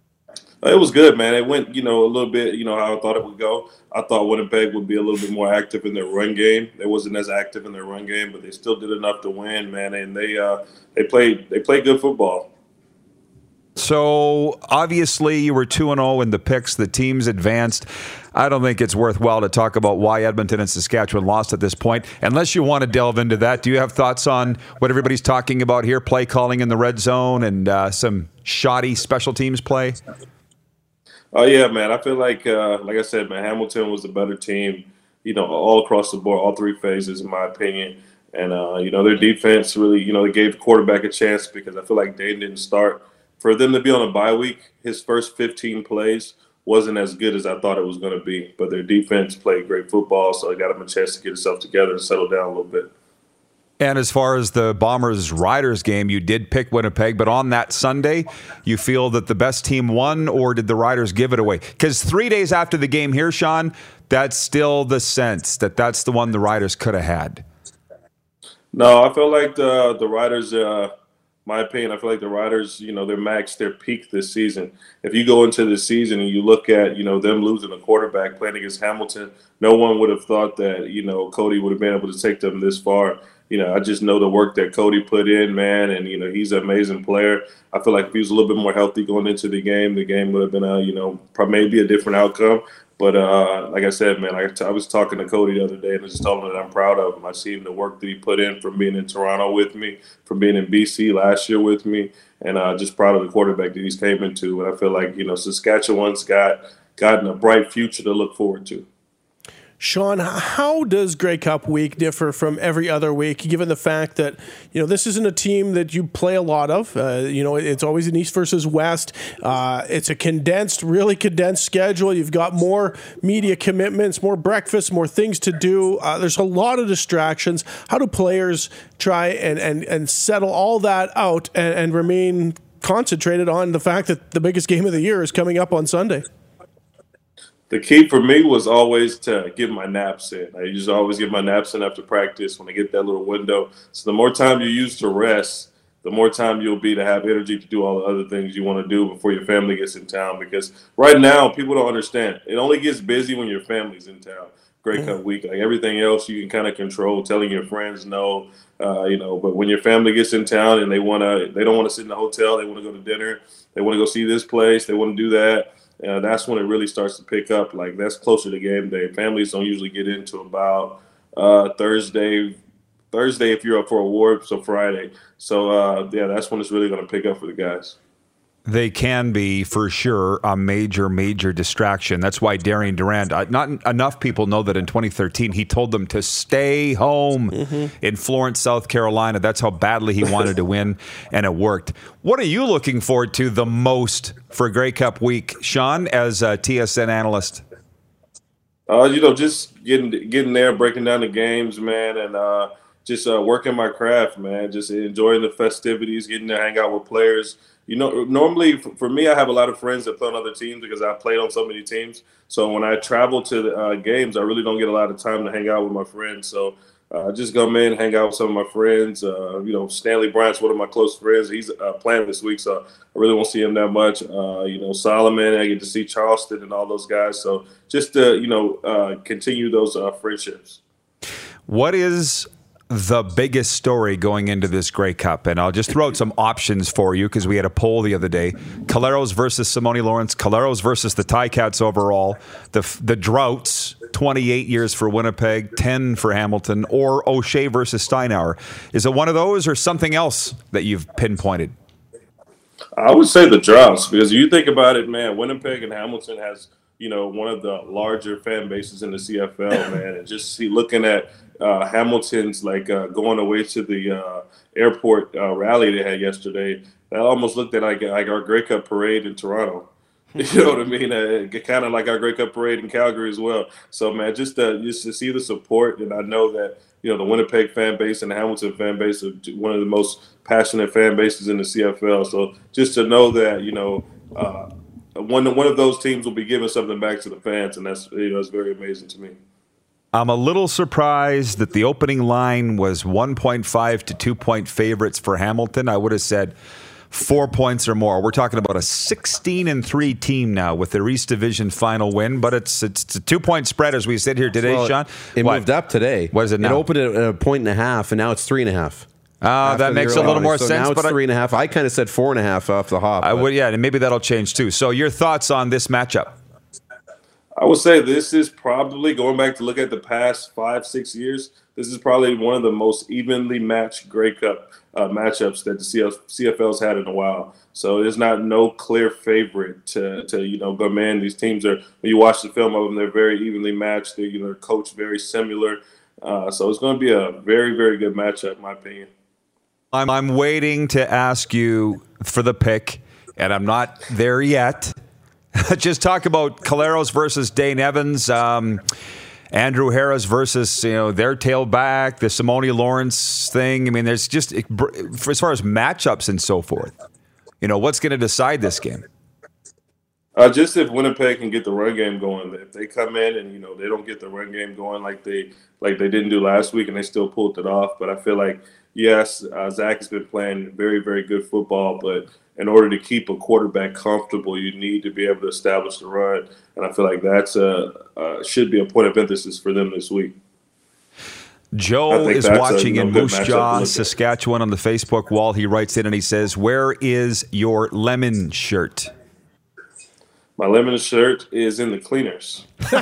It was good, man. It went, you know, a little bit, you know, how I thought it would go. I thought Winnipeg would be a little bit more active in their run game. They wasn't as active in their run game, but they still did enough to win, man. And they uh, they played they played good football. So obviously you were two and oh in the picks. The teams advanced. I don't think it's worthwhile to talk about why Edmonton and Saskatchewan lost at this point. Unless you want to delve into that, do you have thoughts on what everybody's talking about here, play calling in the red zone and uh, some shoddy special teams play? Oh, yeah, man. I feel like, uh, like I said, man, Hamilton was the better team, you know, all across the board, all three phases, in my opinion. And, uh, you know, their defense really, you know, they gave the quarterback a chance because I feel like Dayton didn't start. For them to be on a bye week, his first fifteen plays wasn't as good as I thought it was going to be. But their defense played great football, so it got him a chance to get himself together and settle down a little bit. And as far as the Bombers-Riders game, you did pick Winnipeg, but on that Sunday, you feel that the best team won, or did the Riders give it away? Because three days after the game here, Sean, that's still the sense that that's the one the Riders could have had. No, I feel like the the Riders, uh, my opinion, I feel like the Riders, you know, they're maxed their peak this season. If you go into the season and you look at, you know, them losing a quarterback playing against Hamilton, no one would have thought that, you know, Cody would have been able to take them this far. You know, I just know the work that Cody put in, man, and, you know, he's an amazing player. I feel like if he was a little bit more healthy going into the game, the game would have been, a, you know, probably maybe a different outcome. But uh, like I said, man, I, I was talking to Cody the other day and I just told him that I'm proud of him. I see him, the work that he put in from being in Toronto with me, from being in B C last year with me, and uh, just proud of the quarterback that he's came into. And I feel like, you know, Saskatchewan's got gotten a bright future to look forward to. Sean, how does Grey Cup week differ from every other week, given the fact that, you know, this isn't a team that you play a lot of? Uh, you know, it's always an East versus West. Uh, it's a condensed, really condensed schedule. You've got more media commitments, more breakfast, more things to do. Uh, there's a lot of distractions. How do players try and, and, and settle all that out and, and remain concentrated on the fact that the biggest game of the year is coming up on Sunday? The key for me was always to get my naps in. I used to always get my naps in after practice when I get that little window. So the more time you use to rest, the more time you'll be to have energy to do all the other things you want to do before your family gets in town. Because right now, people don't understand. It only gets busy when your family's in town. Grey Cup week, like everything else, you can kind of control, telling your friends no, uh, you know. But when your family gets in town and they want to, they don't want to sit in the hotel, they want to go to dinner, they want to go see this place, they want to do that. Uh, that's when it really starts to pick up. Like, that's closer to game day. Families don't usually get into about uh, Thursday, Thursday if you're up for awards, so Friday. So, uh, yeah, that's when it's really going to pick up for the guys. They can be, for sure, a major, major distraction. That's why Darian Durant, uh, not enough people know that in twenty thirteen, he told them to stay home mm-hmm. in Florence, South Carolina. That's how badly he wanted to win, and it worked. What are you looking forward to the most for Grey Cup week, Sean, as a T S N analyst? Uh, you know, just getting getting there, breaking down the games, man, and uh, just uh, working my craft, man, just enjoying the festivities, getting to hang out with players. You know, normally for me, I have a lot of friends that play on other teams because I played on so many teams. So when I travel to the uh, games, I really don't get a lot of time to hang out with my friends. So I uh, just come in, hang out with some of my friends. Uh, you know, Stanley Bryant's one of my close friends. He's uh, playing this week, so I really won't see him that much. Uh, you know, Solomon, I get to see Charleston and all those guys. So just to, you know, uh, continue those uh, friendships. What is the biggest story going into this Grey Cup? And I'll just throw out some options for you because we had a poll the other day. Caleros versus Simone Lawrence, Caleros versus the Ticats overall, the the Droughts, twenty-eight years for Winnipeg, ten for Hamilton, or O'Shea versus Steinauer. Is it one of those or something else that you've pinpointed? I would say the Droughts, because you think about it, man, Winnipeg and Hamilton has, you know, one of the larger fan bases in the C F L, man, and just see looking at Uh, Hamilton's like uh, going away to the uh, airport uh, rally they had yesterday. That almost looked at like, like our Grey Cup parade in Toronto. You know what I mean? Uh, kind of like our Grey Cup parade in Calgary as well. So, man, just uh, just to see the support, and I know that, you know, the Winnipeg fan base and the Hamilton fan base are one of the most passionate fan bases in the C F L. So just to know that, you know, uh, one one of those teams will be giving something back to the fans, and that's, you know, that's very amazing to me. I'm a little surprised that the opening line was one point five to two point favorites for Hamilton. I would have said four points or more. We're talking about a sixteen and three team now with their East Division final win, but it's it's a two point spread as we sit here today, well, Sean. It what? moved up today. What is it now? It opened at a point and a half, and now it's three and a half. Uh, that makes a little more so sense. Now it's but three I, and a half. I kind of said four and a half off the hop. I but- would, yeah, and maybe that'll change too. So your thoughts on this matchup? I would say this is probably, going back to look at the past five, six years, this is probably one of the most evenly matched Grey Cup uh, matchups that the C F, C F L's had in a while. So there's not no clear favorite to, to you know, go, man, these teams are, when you watch the film of them, they're very evenly matched. They're, you know, they're coached very similar. Uh, so it's going to be a very, very good matchup, in my opinion. I'm, I'm waiting to ask you for the pick, and I'm not there yet. Just talk about Collaros versus Dane Evans, um, Andrew Harris versus, you know, their tailback, the Simone Lawrence thing. I mean, there's just, as far as matchups and so forth, you know, what's going to decide this game? Uh, just if Winnipeg can get the run game going, if they come in and, you know, they don't get the run game going like they like they didn't do last week and they still pulled it off. But I feel like, yes, uh, Zach has been playing very, very good football, but in order to keep a quarterback comfortable, you need to be able to establish the run. And I feel like that's a, uh, should be a point of emphasis for them this week. Joe is watching a, you know, in Moose Jaw, Saskatchewan on the Facebook wall. He writes in and he says, where is your lemon shirt? My lemon shirt is in the cleaners. so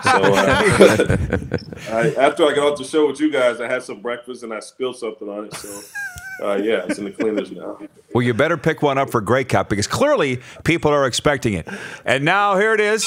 uh, I, after I got off the show with you guys, I had some breakfast and I spilled something on it. So, uh, yeah, it's in the cleaners now. Well, you better pick one up for Grey Cup because clearly people are expecting it. And now here it is.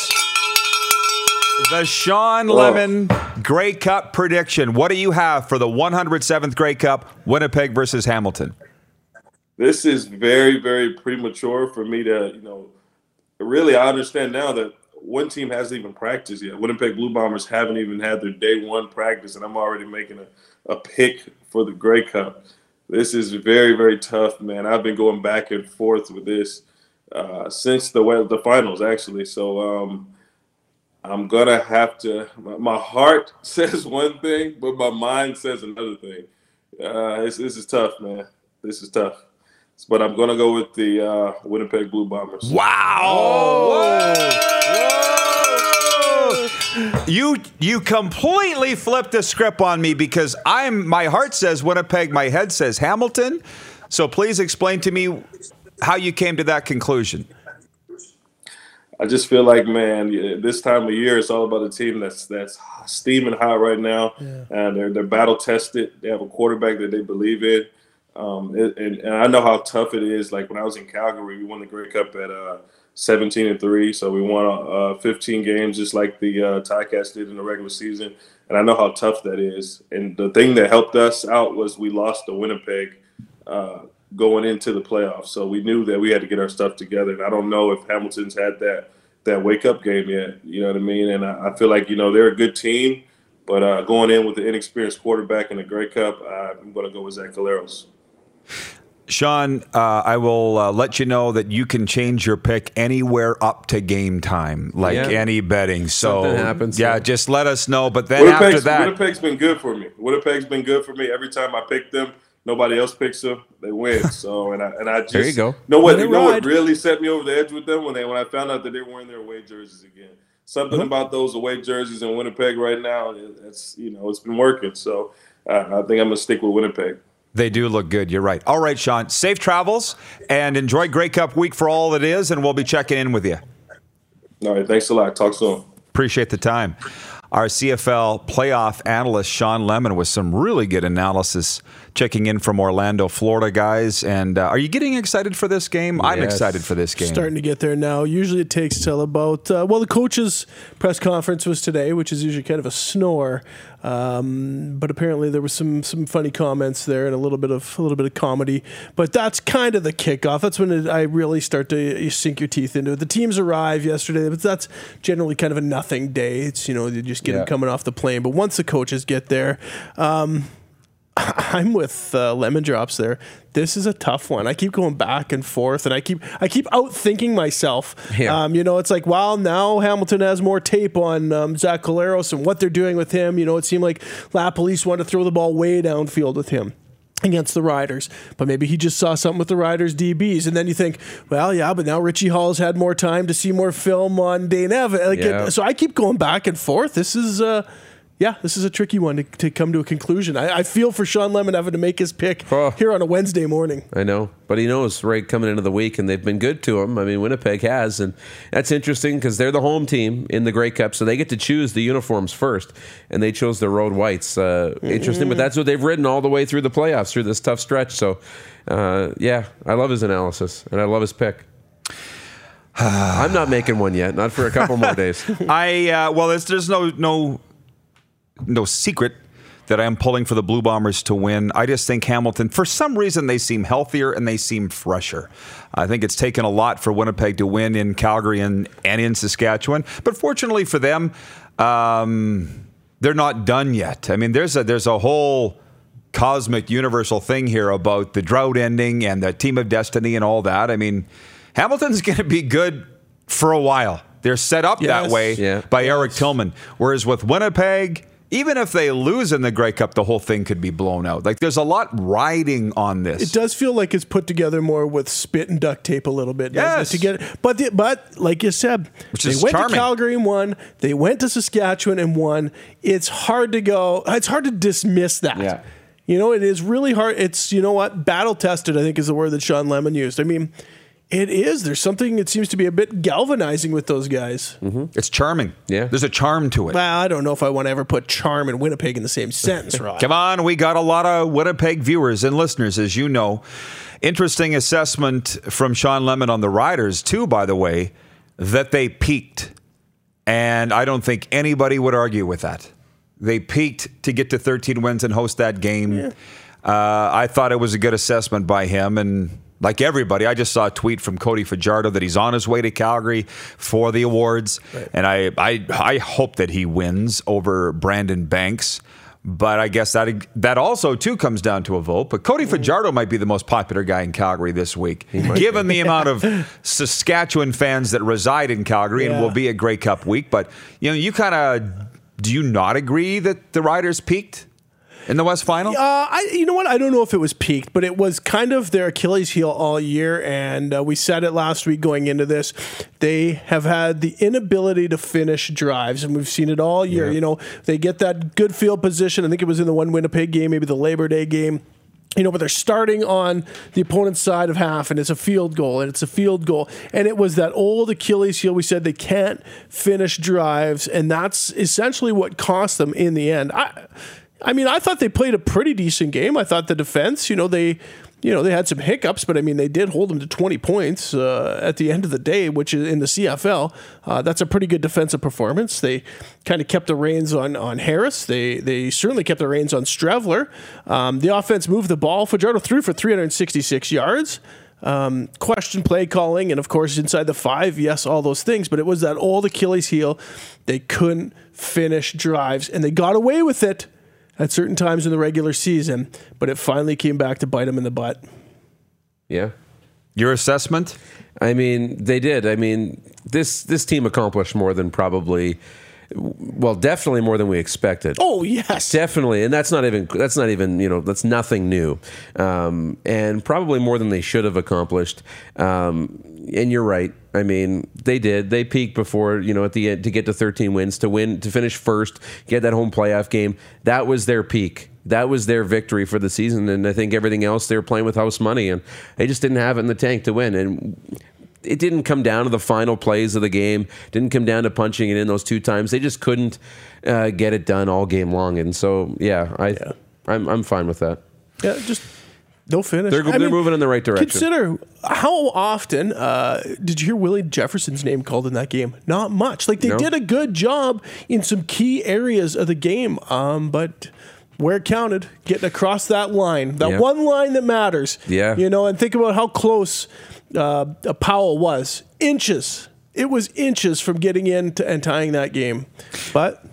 The Sean Lemon Grey Cup prediction. What do you have for the one hundred seventh Grey Cup, Winnipeg versus Hamilton? This is very, very premature for me to, you know, really, I understand now that one team hasn't even practiced yet. Winnipeg Blue Bombers haven't even had their day one practice, and I'm already making a, a pick for the Grey Cup. This is very, very tough, man. I've been going back and forth with this uh, since the the finals, actually. So um, I'm going to have to – my heart says one thing, but my mind says another thing. Uh, this, this is tough, man. This is tough. But I'm going to go with the uh, Winnipeg Blue Bombers. Wow. Oh, whoa. You you completely flipped the script on me because I'm my heart says Winnipeg, my head says Hamilton. So please explain to me how you came to that conclusion. I just feel like, man, this time of year, it's all about a team that's that's steaming hot right now. Yeah. And they're, they're battle tested. They have a quarterback that they believe in. Um, it, and, and I know how tough it is. Like when I was in Calgary, we won the Grey Cup at uh, seventeen and three. So we won uh, fifteen games, just like the uh, Ticats did in the regular season. And I know how tough that is. And the thing that helped us out was we lost to Winnipeg uh, going into the playoffs. So we knew that we had to get our stuff together. And I don't know if Hamilton's had that that wake up game yet. You know what I mean? And I, I feel like, you know, they're a good team. But uh, going in with the inexperienced quarterback in the Grey Cup, uh, I'm going to go with Zach Collaros. Sean, uh, I will uh, let you know that you can change your pick anywhere up to game time, like yeah. any betting. So, something happens. Yeah, so. Just let us know. But then Winnipeg's, after that, Winnipeg's been good for me. Winnipeg's been good for me. Every time I pick them, nobody else picks them. They win. So, and I and I just there you go. Know what you know what really set me over the edge with them when they when I found out that they were wearing their away jerseys again. Something mm-hmm. about those away jerseys in Winnipeg right now, it's you know it's been working. So, uh, I think I'm gonna stick with Winnipeg. They do look good. You're right. All right, Sean. Safe travels and enjoy Grey Cup week for all it is, and we'll be checking in with you. All right. Thanks a lot. Talk soon. Appreciate the time. Our C F L playoff analyst, Sean Lemon, with some really good analysis, checking in from Orlando, Florida, guys. And uh, are you getting excited for this game? Yes. I'm excited for this game. Starting to get there now. Usually it takes till about, uh, well, the coach's press conference was today, which is usually kind of a snore. Um, but apparently there was some some funny comments there and a little bit of a little bit of comedy. But that's kind of the kickoff. That's when it, I really start to you sink your teeth into it. The teams arrived yesterday, but that's generally kind of a nothing day. It's, you know, you just get yeah. them coming off the plane. But once the coaches get there, um, I'm with uh, Lemon Drops there. This is a tough one. I keep going back and forth, and I keep I keep outthinking myself. Yeah. Um, you know, it's like, wow, now Hamilton has more tape on um, Zach Collaros and what they're doing with him. You know, it seemed like La Police wanted to throw the ball way downfield with him against the Riders, but maybe he just saw something with the Riders D Bs, and then you think, well, yeah, but now Richie Hall's had more time to see more film on Dane Evans. Like, yeah. it, so I keep going back and forth. This is uh, Yeah, this is a tricky one to, to come to a conclusion. I, I feel for Sean Lemon having to make his pick oh, here on a Wednesday morning. I know, but he knows right coming into the week, and they've been good to him. I mean, Winnipeg has, and that's interesting because they're the home team in the Grey Cup, so they get to choose the uniforms first, and they chose the road whites. Uh, mm-hmm. Interesting, but that's what they've ridden all the way through the playoffs, through this tough stretch. So, uh, yeah, I love his analysis, and I love his pick. I'm not making one yet, not for a couple more days. I uh, well, there's, there's no no. No secret that I am pulling for the Blue Bombers to win. I just think Hamilton, for some reason, they seem healthier and they seem fresher. I think it's taken a lot for Winnipeg to win in Calgary and, and in Saskatchewan. But fortunately for them, um, they're not done yet. I mean, there's a there's a whole cosmic universal thing here about the drought ending and the team of destiny and all that. I mean, Hamilton's going to be good for a while. They're set up yes. that way yeah. by yes. Eric Tillman. Whereas with Winnipeg, even if they lose in the Grey Cup, the whole thing could be blown out. Like, there's a lot riding on this. It does feel like it's put together more with spit and duct tape a little bit. Yes. To get it? But, the, but like you said, Which they is went charming. to Calgary and won. They went to Saskatchewan and won. It's hard to go. It's hard to dismiss that. Yeah. You know, it is really hard. It's, you know what, battle-tested, I think, is the word that Sean Lemon used. I mean, it is. There's something that seems to be a bit galvanizing with those guys. Mm-hmm. It's charming. Yeah. There's a charm to it. Well, I don't know if I want to ever put charm and Winnipeg in the same sentence, Rod. Come on, we got a lot of Winnipeg viewers and listeners, as you know. Interesting assessment from Sean Lemon on the Riders, too, by the way, that they peaked. And I don't think anybody would argue with that. They peaked to get to thirteen wins and host that game. Yeah. Uh, I thought it was a good assessment by him, and like everybody, I just saw a tweet from Cody Fajardo that he's on his way to Calgary for the awards. Right. And I, I I hope that he wins over Brandon Banks. But I guess that that also, too, comes down to a vote. But Cody Fajardo might be the most popular guy in Calgary this week, given the amount of Saskatchewan fans that reside in Calgary, yeah. and will be a Grey Cup week. But, you know, you kind of, do you not agree that the Riders peaked in the West Final? Uh, I, you know what? I don't know if it was peaked, but it was kind of their Achilles heel all year. And uh, we said it last week going into this. They have had the inability to finish drives, and we've seen it all year. Yeah. You know, they get that good field position. I think it was in the one Winnipeg game, maybe the Labor Day game. You know, but they're starting on the opponent's side of half, and it's a field goal, and it's a field goal. And it was that old Achilles heel. We said they can't finish drives, and that's essentially what cost them in the end. I I mean, I thought they played a pretty decent game. I thought the defense, you know, they, you know, they had some hiccups, but I mean, they did hold them to twenty points uh, at the end of the day, which is in the C F L. Uh, that's a pretty good defensive performance. They kind of kept the reins on on Harris. They they certainly kept the reins on Strevler. Um, the offense moved the ball. Fajardo threw for three hundred sixty-six yards. Um, question play calling, and of course inside the five, yes, all those things. But it was that old Achilles heel. They couldn't finish drives, and they got away with it at certain times in the regular season, but it finally came back to bite them in the butt. Yeah. Your assessment? I mean, they did. I mean, this this team accomplished more than probably, well, definitely more than we expected. Oh, yes. Definitely. And that's not even, that's not even, you know, that's nothing new. Um, and probably more than they should have accomplished. Um, and you're right. I mean, they did. They peaked before, you know, at the end to get to thirteen wins, to win, to finish first, get that home playoff game. That was their peak. That was their victory for the season. And I think everything else, they were playing with house money, and they just didn't have it in the tank to win. And it didn't come down to the final plays of the game. Didn't come down to punching it in those two times. They just couldn't uh, get it done all game long. And so, yeah, I, yeah. I'm I'm fine with that. Yeah, just no finish. They're, they're mean, moving in the right direction. Consider how often uh, did you hear Willie Jefferson's name called in that game? Not much. Like, they no. did a good job in some key areas of the game, um, but where it counted, getting across that line, that yep. one line that matters. Yeah, you know, and think about how close uh, Powell was. Inches. It was inches from getting in to, and tying that game. But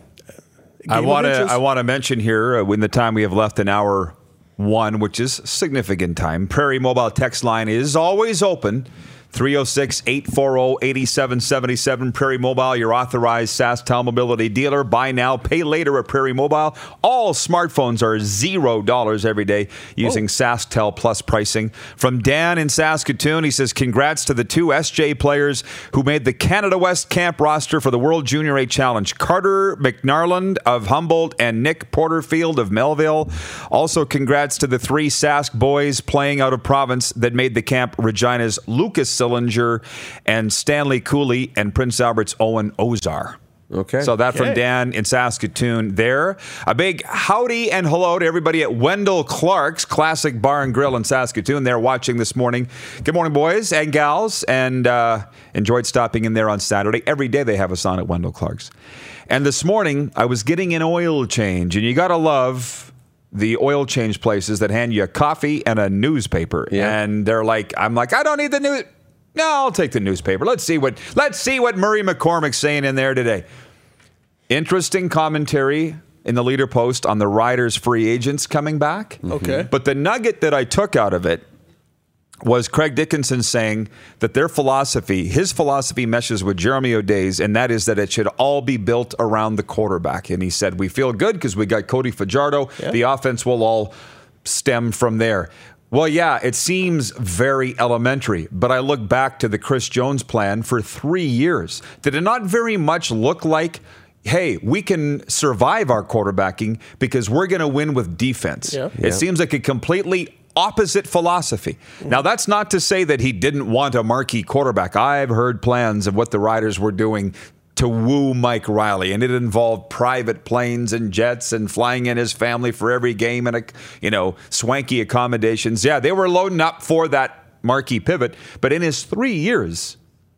I want to I want to mention here, uh, in the time we have left, an hour one, which is significant time. Prairie Mobile text line is always open. three oh six, eight four oh, eight seven seven seven. Prairie Mobile, your authorized SaskTel mobility dealer. Buy now, pay later at Prairie Mobile. All smartphones are zero dollars every day using SaskTel Plus pricing. From Dan in Saskatoon, he says, congrats to the two S J players who made the Canada West camp roster for the World Junior A Challenge. Carter McNarland of Humboldt and Nick Porterfield of Melville. Also, congrats to the three Sask boys playing out of province that made the camp: Regina's Lucas Sillinger and Stanley Cooley and Prince Albert's Owen Ozar. Okay. So that okay. from Dan in Saskatoon there. A big howdy and hello to everybody at Wendell Clark's Classic Bar and Grill in Saskatoon. They're watching this morning. Good morning, boys and gals. And uh, enjoyed stopping in there on Saturday. Every day they have us on at Wendell Clark's. And this morning I was getting an oil change. And you got to love the oil change places that hand you a coffee and a newspaper. Yeah. And they're like, I'm like, I don't need the news. No, I'll take the newspaper. Let's see what let's see what Murray McCormick's saying in there today. Interesting commentary in the leader post on the Riders free agents coming back. Okay. But the nugget that I took out of it was Craig Dickinson saying that their philosophy, his philosophy meshes with Jeremy O'Day's, and that is that it should all be built around the quarterback. And he said, we feel good because we got Cody Fajardo. Yeah. The offense will all stem from there. Well, yeah, it seems very elementary, but I look back to the Chris Jones plan for three years. Did it not very much look like, hey, we can survive our quarterbacking because we're going to win with defense? Yeah. It Yeah. seems like a completely opposite philosophy. Mm-hmm. Now, that's not to say that he didn't want a marquee quarterback. I've heard plans of what the Riders were doing to woo Mike Riley, and it involved private planes and jets and flying in his family for every game and, a, you know, swanky accommodations. Yeah, they were loading up for that marquee pivot, but in his three years,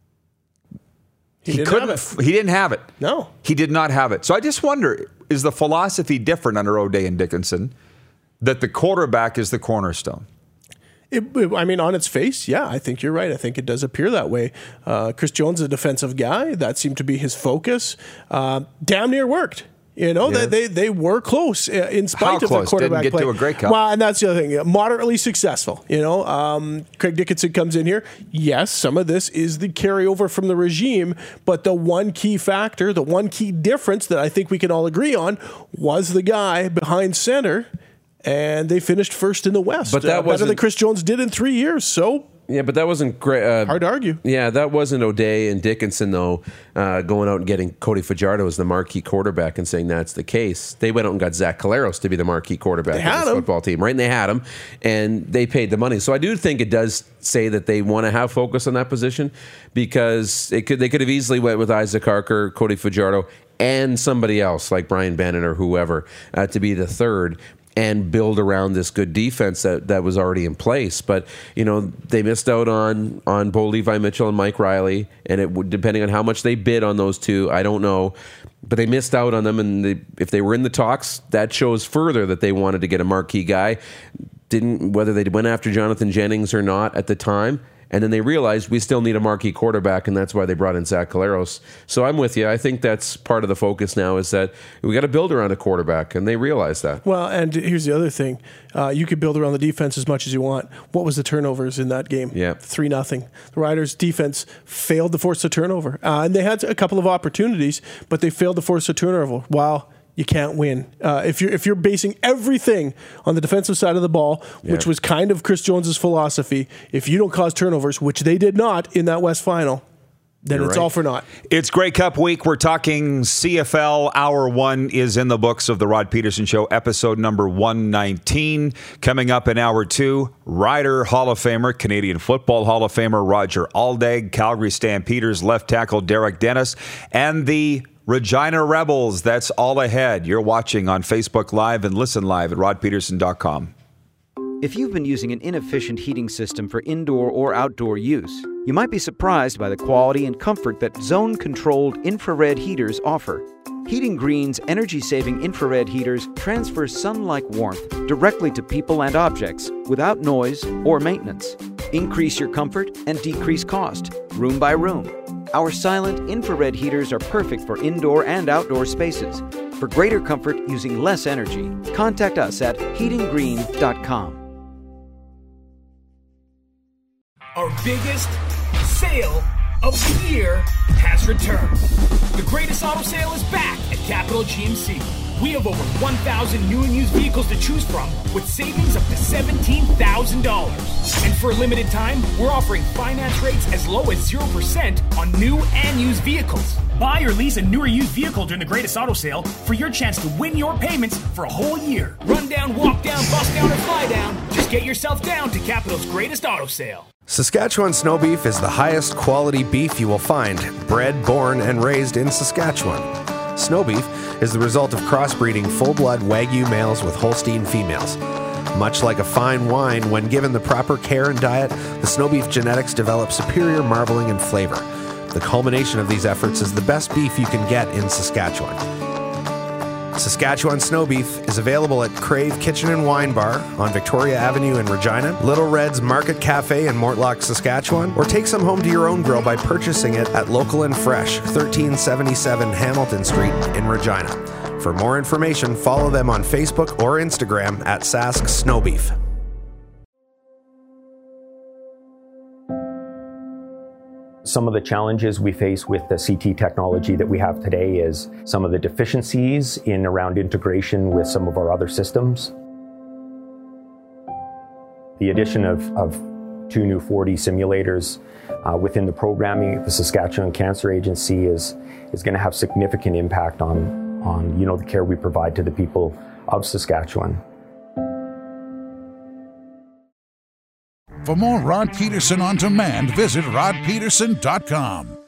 He, he didn't couldn't. have it. He didn't have it. No. He did not have it. So I just wonder, is the philosophy different under O'Day and Dickinson that the quarterback is the cornerstone? It, it- I mean, on its face, yeah, I think you're right. I think it does appear that way. Uh, Chris Jones is a defensive guy. That seemed to be his focus. Uh, damn near worked. You know, Yeah. they, they they were close uh, in spite How of the close? quarterback Didn't get play. to a Grey Cup. Well, and that's the other thing. Moderately successful. You know, um, Craig Dickinson comes in here. Yes, some of this is the carryover from the regime, but the one key factor, the one key difference that I think we can all agree on was the guy behind center. And they finished first in the West. But that uh, better wasn't- than Chris Jones did in three years. So Yeah, but that wasn't great. Uh, hard to argue. Yeah, that wasn't O'Day and Dickinson, though, uh, going out and getting Cody Fajardo as the marquee quarterback and saying that's the case. They went out and got Zach Caleros to be the marquee quarterback They of had this him. football team, right? And they had him, and they paid the money. So I do think it does say that they want to have focus on that position because it could they could have easily went with Isaac Harker, Cody Fajardo, and somebody else like Brian Bennett or whoever uh, to be the third and build around this good defense that, that was already in place. But, you know, they missed out on on Bo Levi Mitchell and Mike Riley, and it would, depending on how much they bid on those two, I don't know. But they missed out on them, and they, if they were in the talks, that shows further that they wanted to get a marquee guy. Didn't whether they went after Jonathan Jennings or not at the time. And then they realized we still need a marquee quarterback, and that's why they brought in Zach Caleros. So I'm with you. I think that's part of the focus now is that we got to build around a quarterback, and they realize that. Well, and here's the other thing: uh, you could build around the defense as much as you want. What was the turnovers in that game? Yeah, three nothing. The Riders' defense failed to force a turnover, uh, and they had a couple of opportunities, but they failed to force a turnover. Wow. You can't win uh, if you're if you're basing everything on the defensive side of the ball, which Yeah. was kind of Chris Jones's philosophy. If you don't cause turnovers, which they did not in that West Final, then You're it's right. all for naught. It's Grey Cup week. We're talking C F L. Hour one is in the books of the Rod Peterson Show, episode number one nineteen. Coming up in hour two, Rider Hall of Famer, Canadian Football Hall of Famer Roger Aldag, Calgary Stampeders left tackle Derek Dennis, and the Regina Rebels. That's all ahead. You're watching on Facebook Live and listen live at rod peterson dot com. If you've been using an inefficient heating system for indoor or outdoor use, you might be surprised by the quality and comfort that zone-controlled infrared heaters offer. Heating Green's energy-saving infrared heaters transfer sun-like warmth directly to people and objects without noise or maintenance. Increase your comfort and decrease cost, room by room. Our silent infrared heaters are perfect for indoor and outdoor spaces. For greater comfort using less energy, contact us at heating green dot com. Our biggest sale of the year has returned. The greatest auto sale is back at Capital G M C. We have over one thousand new and used vehicles to choose from with savings up to seventeen thousand dollars. And for a limited time, we're offering finance rates as low as zero percent on new and used vehicles. Buy or lease a new or used vehicle during the greatest auto sale for your chance to win your payments for a whole year. Run down, walk down, bust down, or fly down. Just get yourself down to Capital's greatest auto sale. Saskatchewan snow beef is the highest quality beef you will find, bred, born, and raised in Saskatchewan. Snow beef is the result of crossbreeding full-blood Wagyu males with Holstein females. Much like a fine wine, when given the proper care and diet, the snow beef genetics develop superior marbling and flavor. The culmination of these efforts is the best beef you can get in Saskatchewan. Saskatchewan snow beef is available at Crave Kitchen and Wine Bar on Victoria Avenue in Regina, Little Red's Market Cafe in Mortlock, Saskatchewan, or take some home to your own grill by purchasing it at Local and Fresh, thirteen seventy-seven Hamilton Street in Regina. For more information, follow them on Facebook or Instagram at Sask Snow Beef. Some of the challenges we face with the C T technology that we have today is some of the deficiencies in around integration with some of our other systems. The addition of, of two new four D simulators uh, within the programming of the Saskatchewan Cancer Agency is, is going to have significant impact on, on you know, the care we provide to the people of Saskatchewan. For more Rod Peterson on demand, visit rod peterson dot com.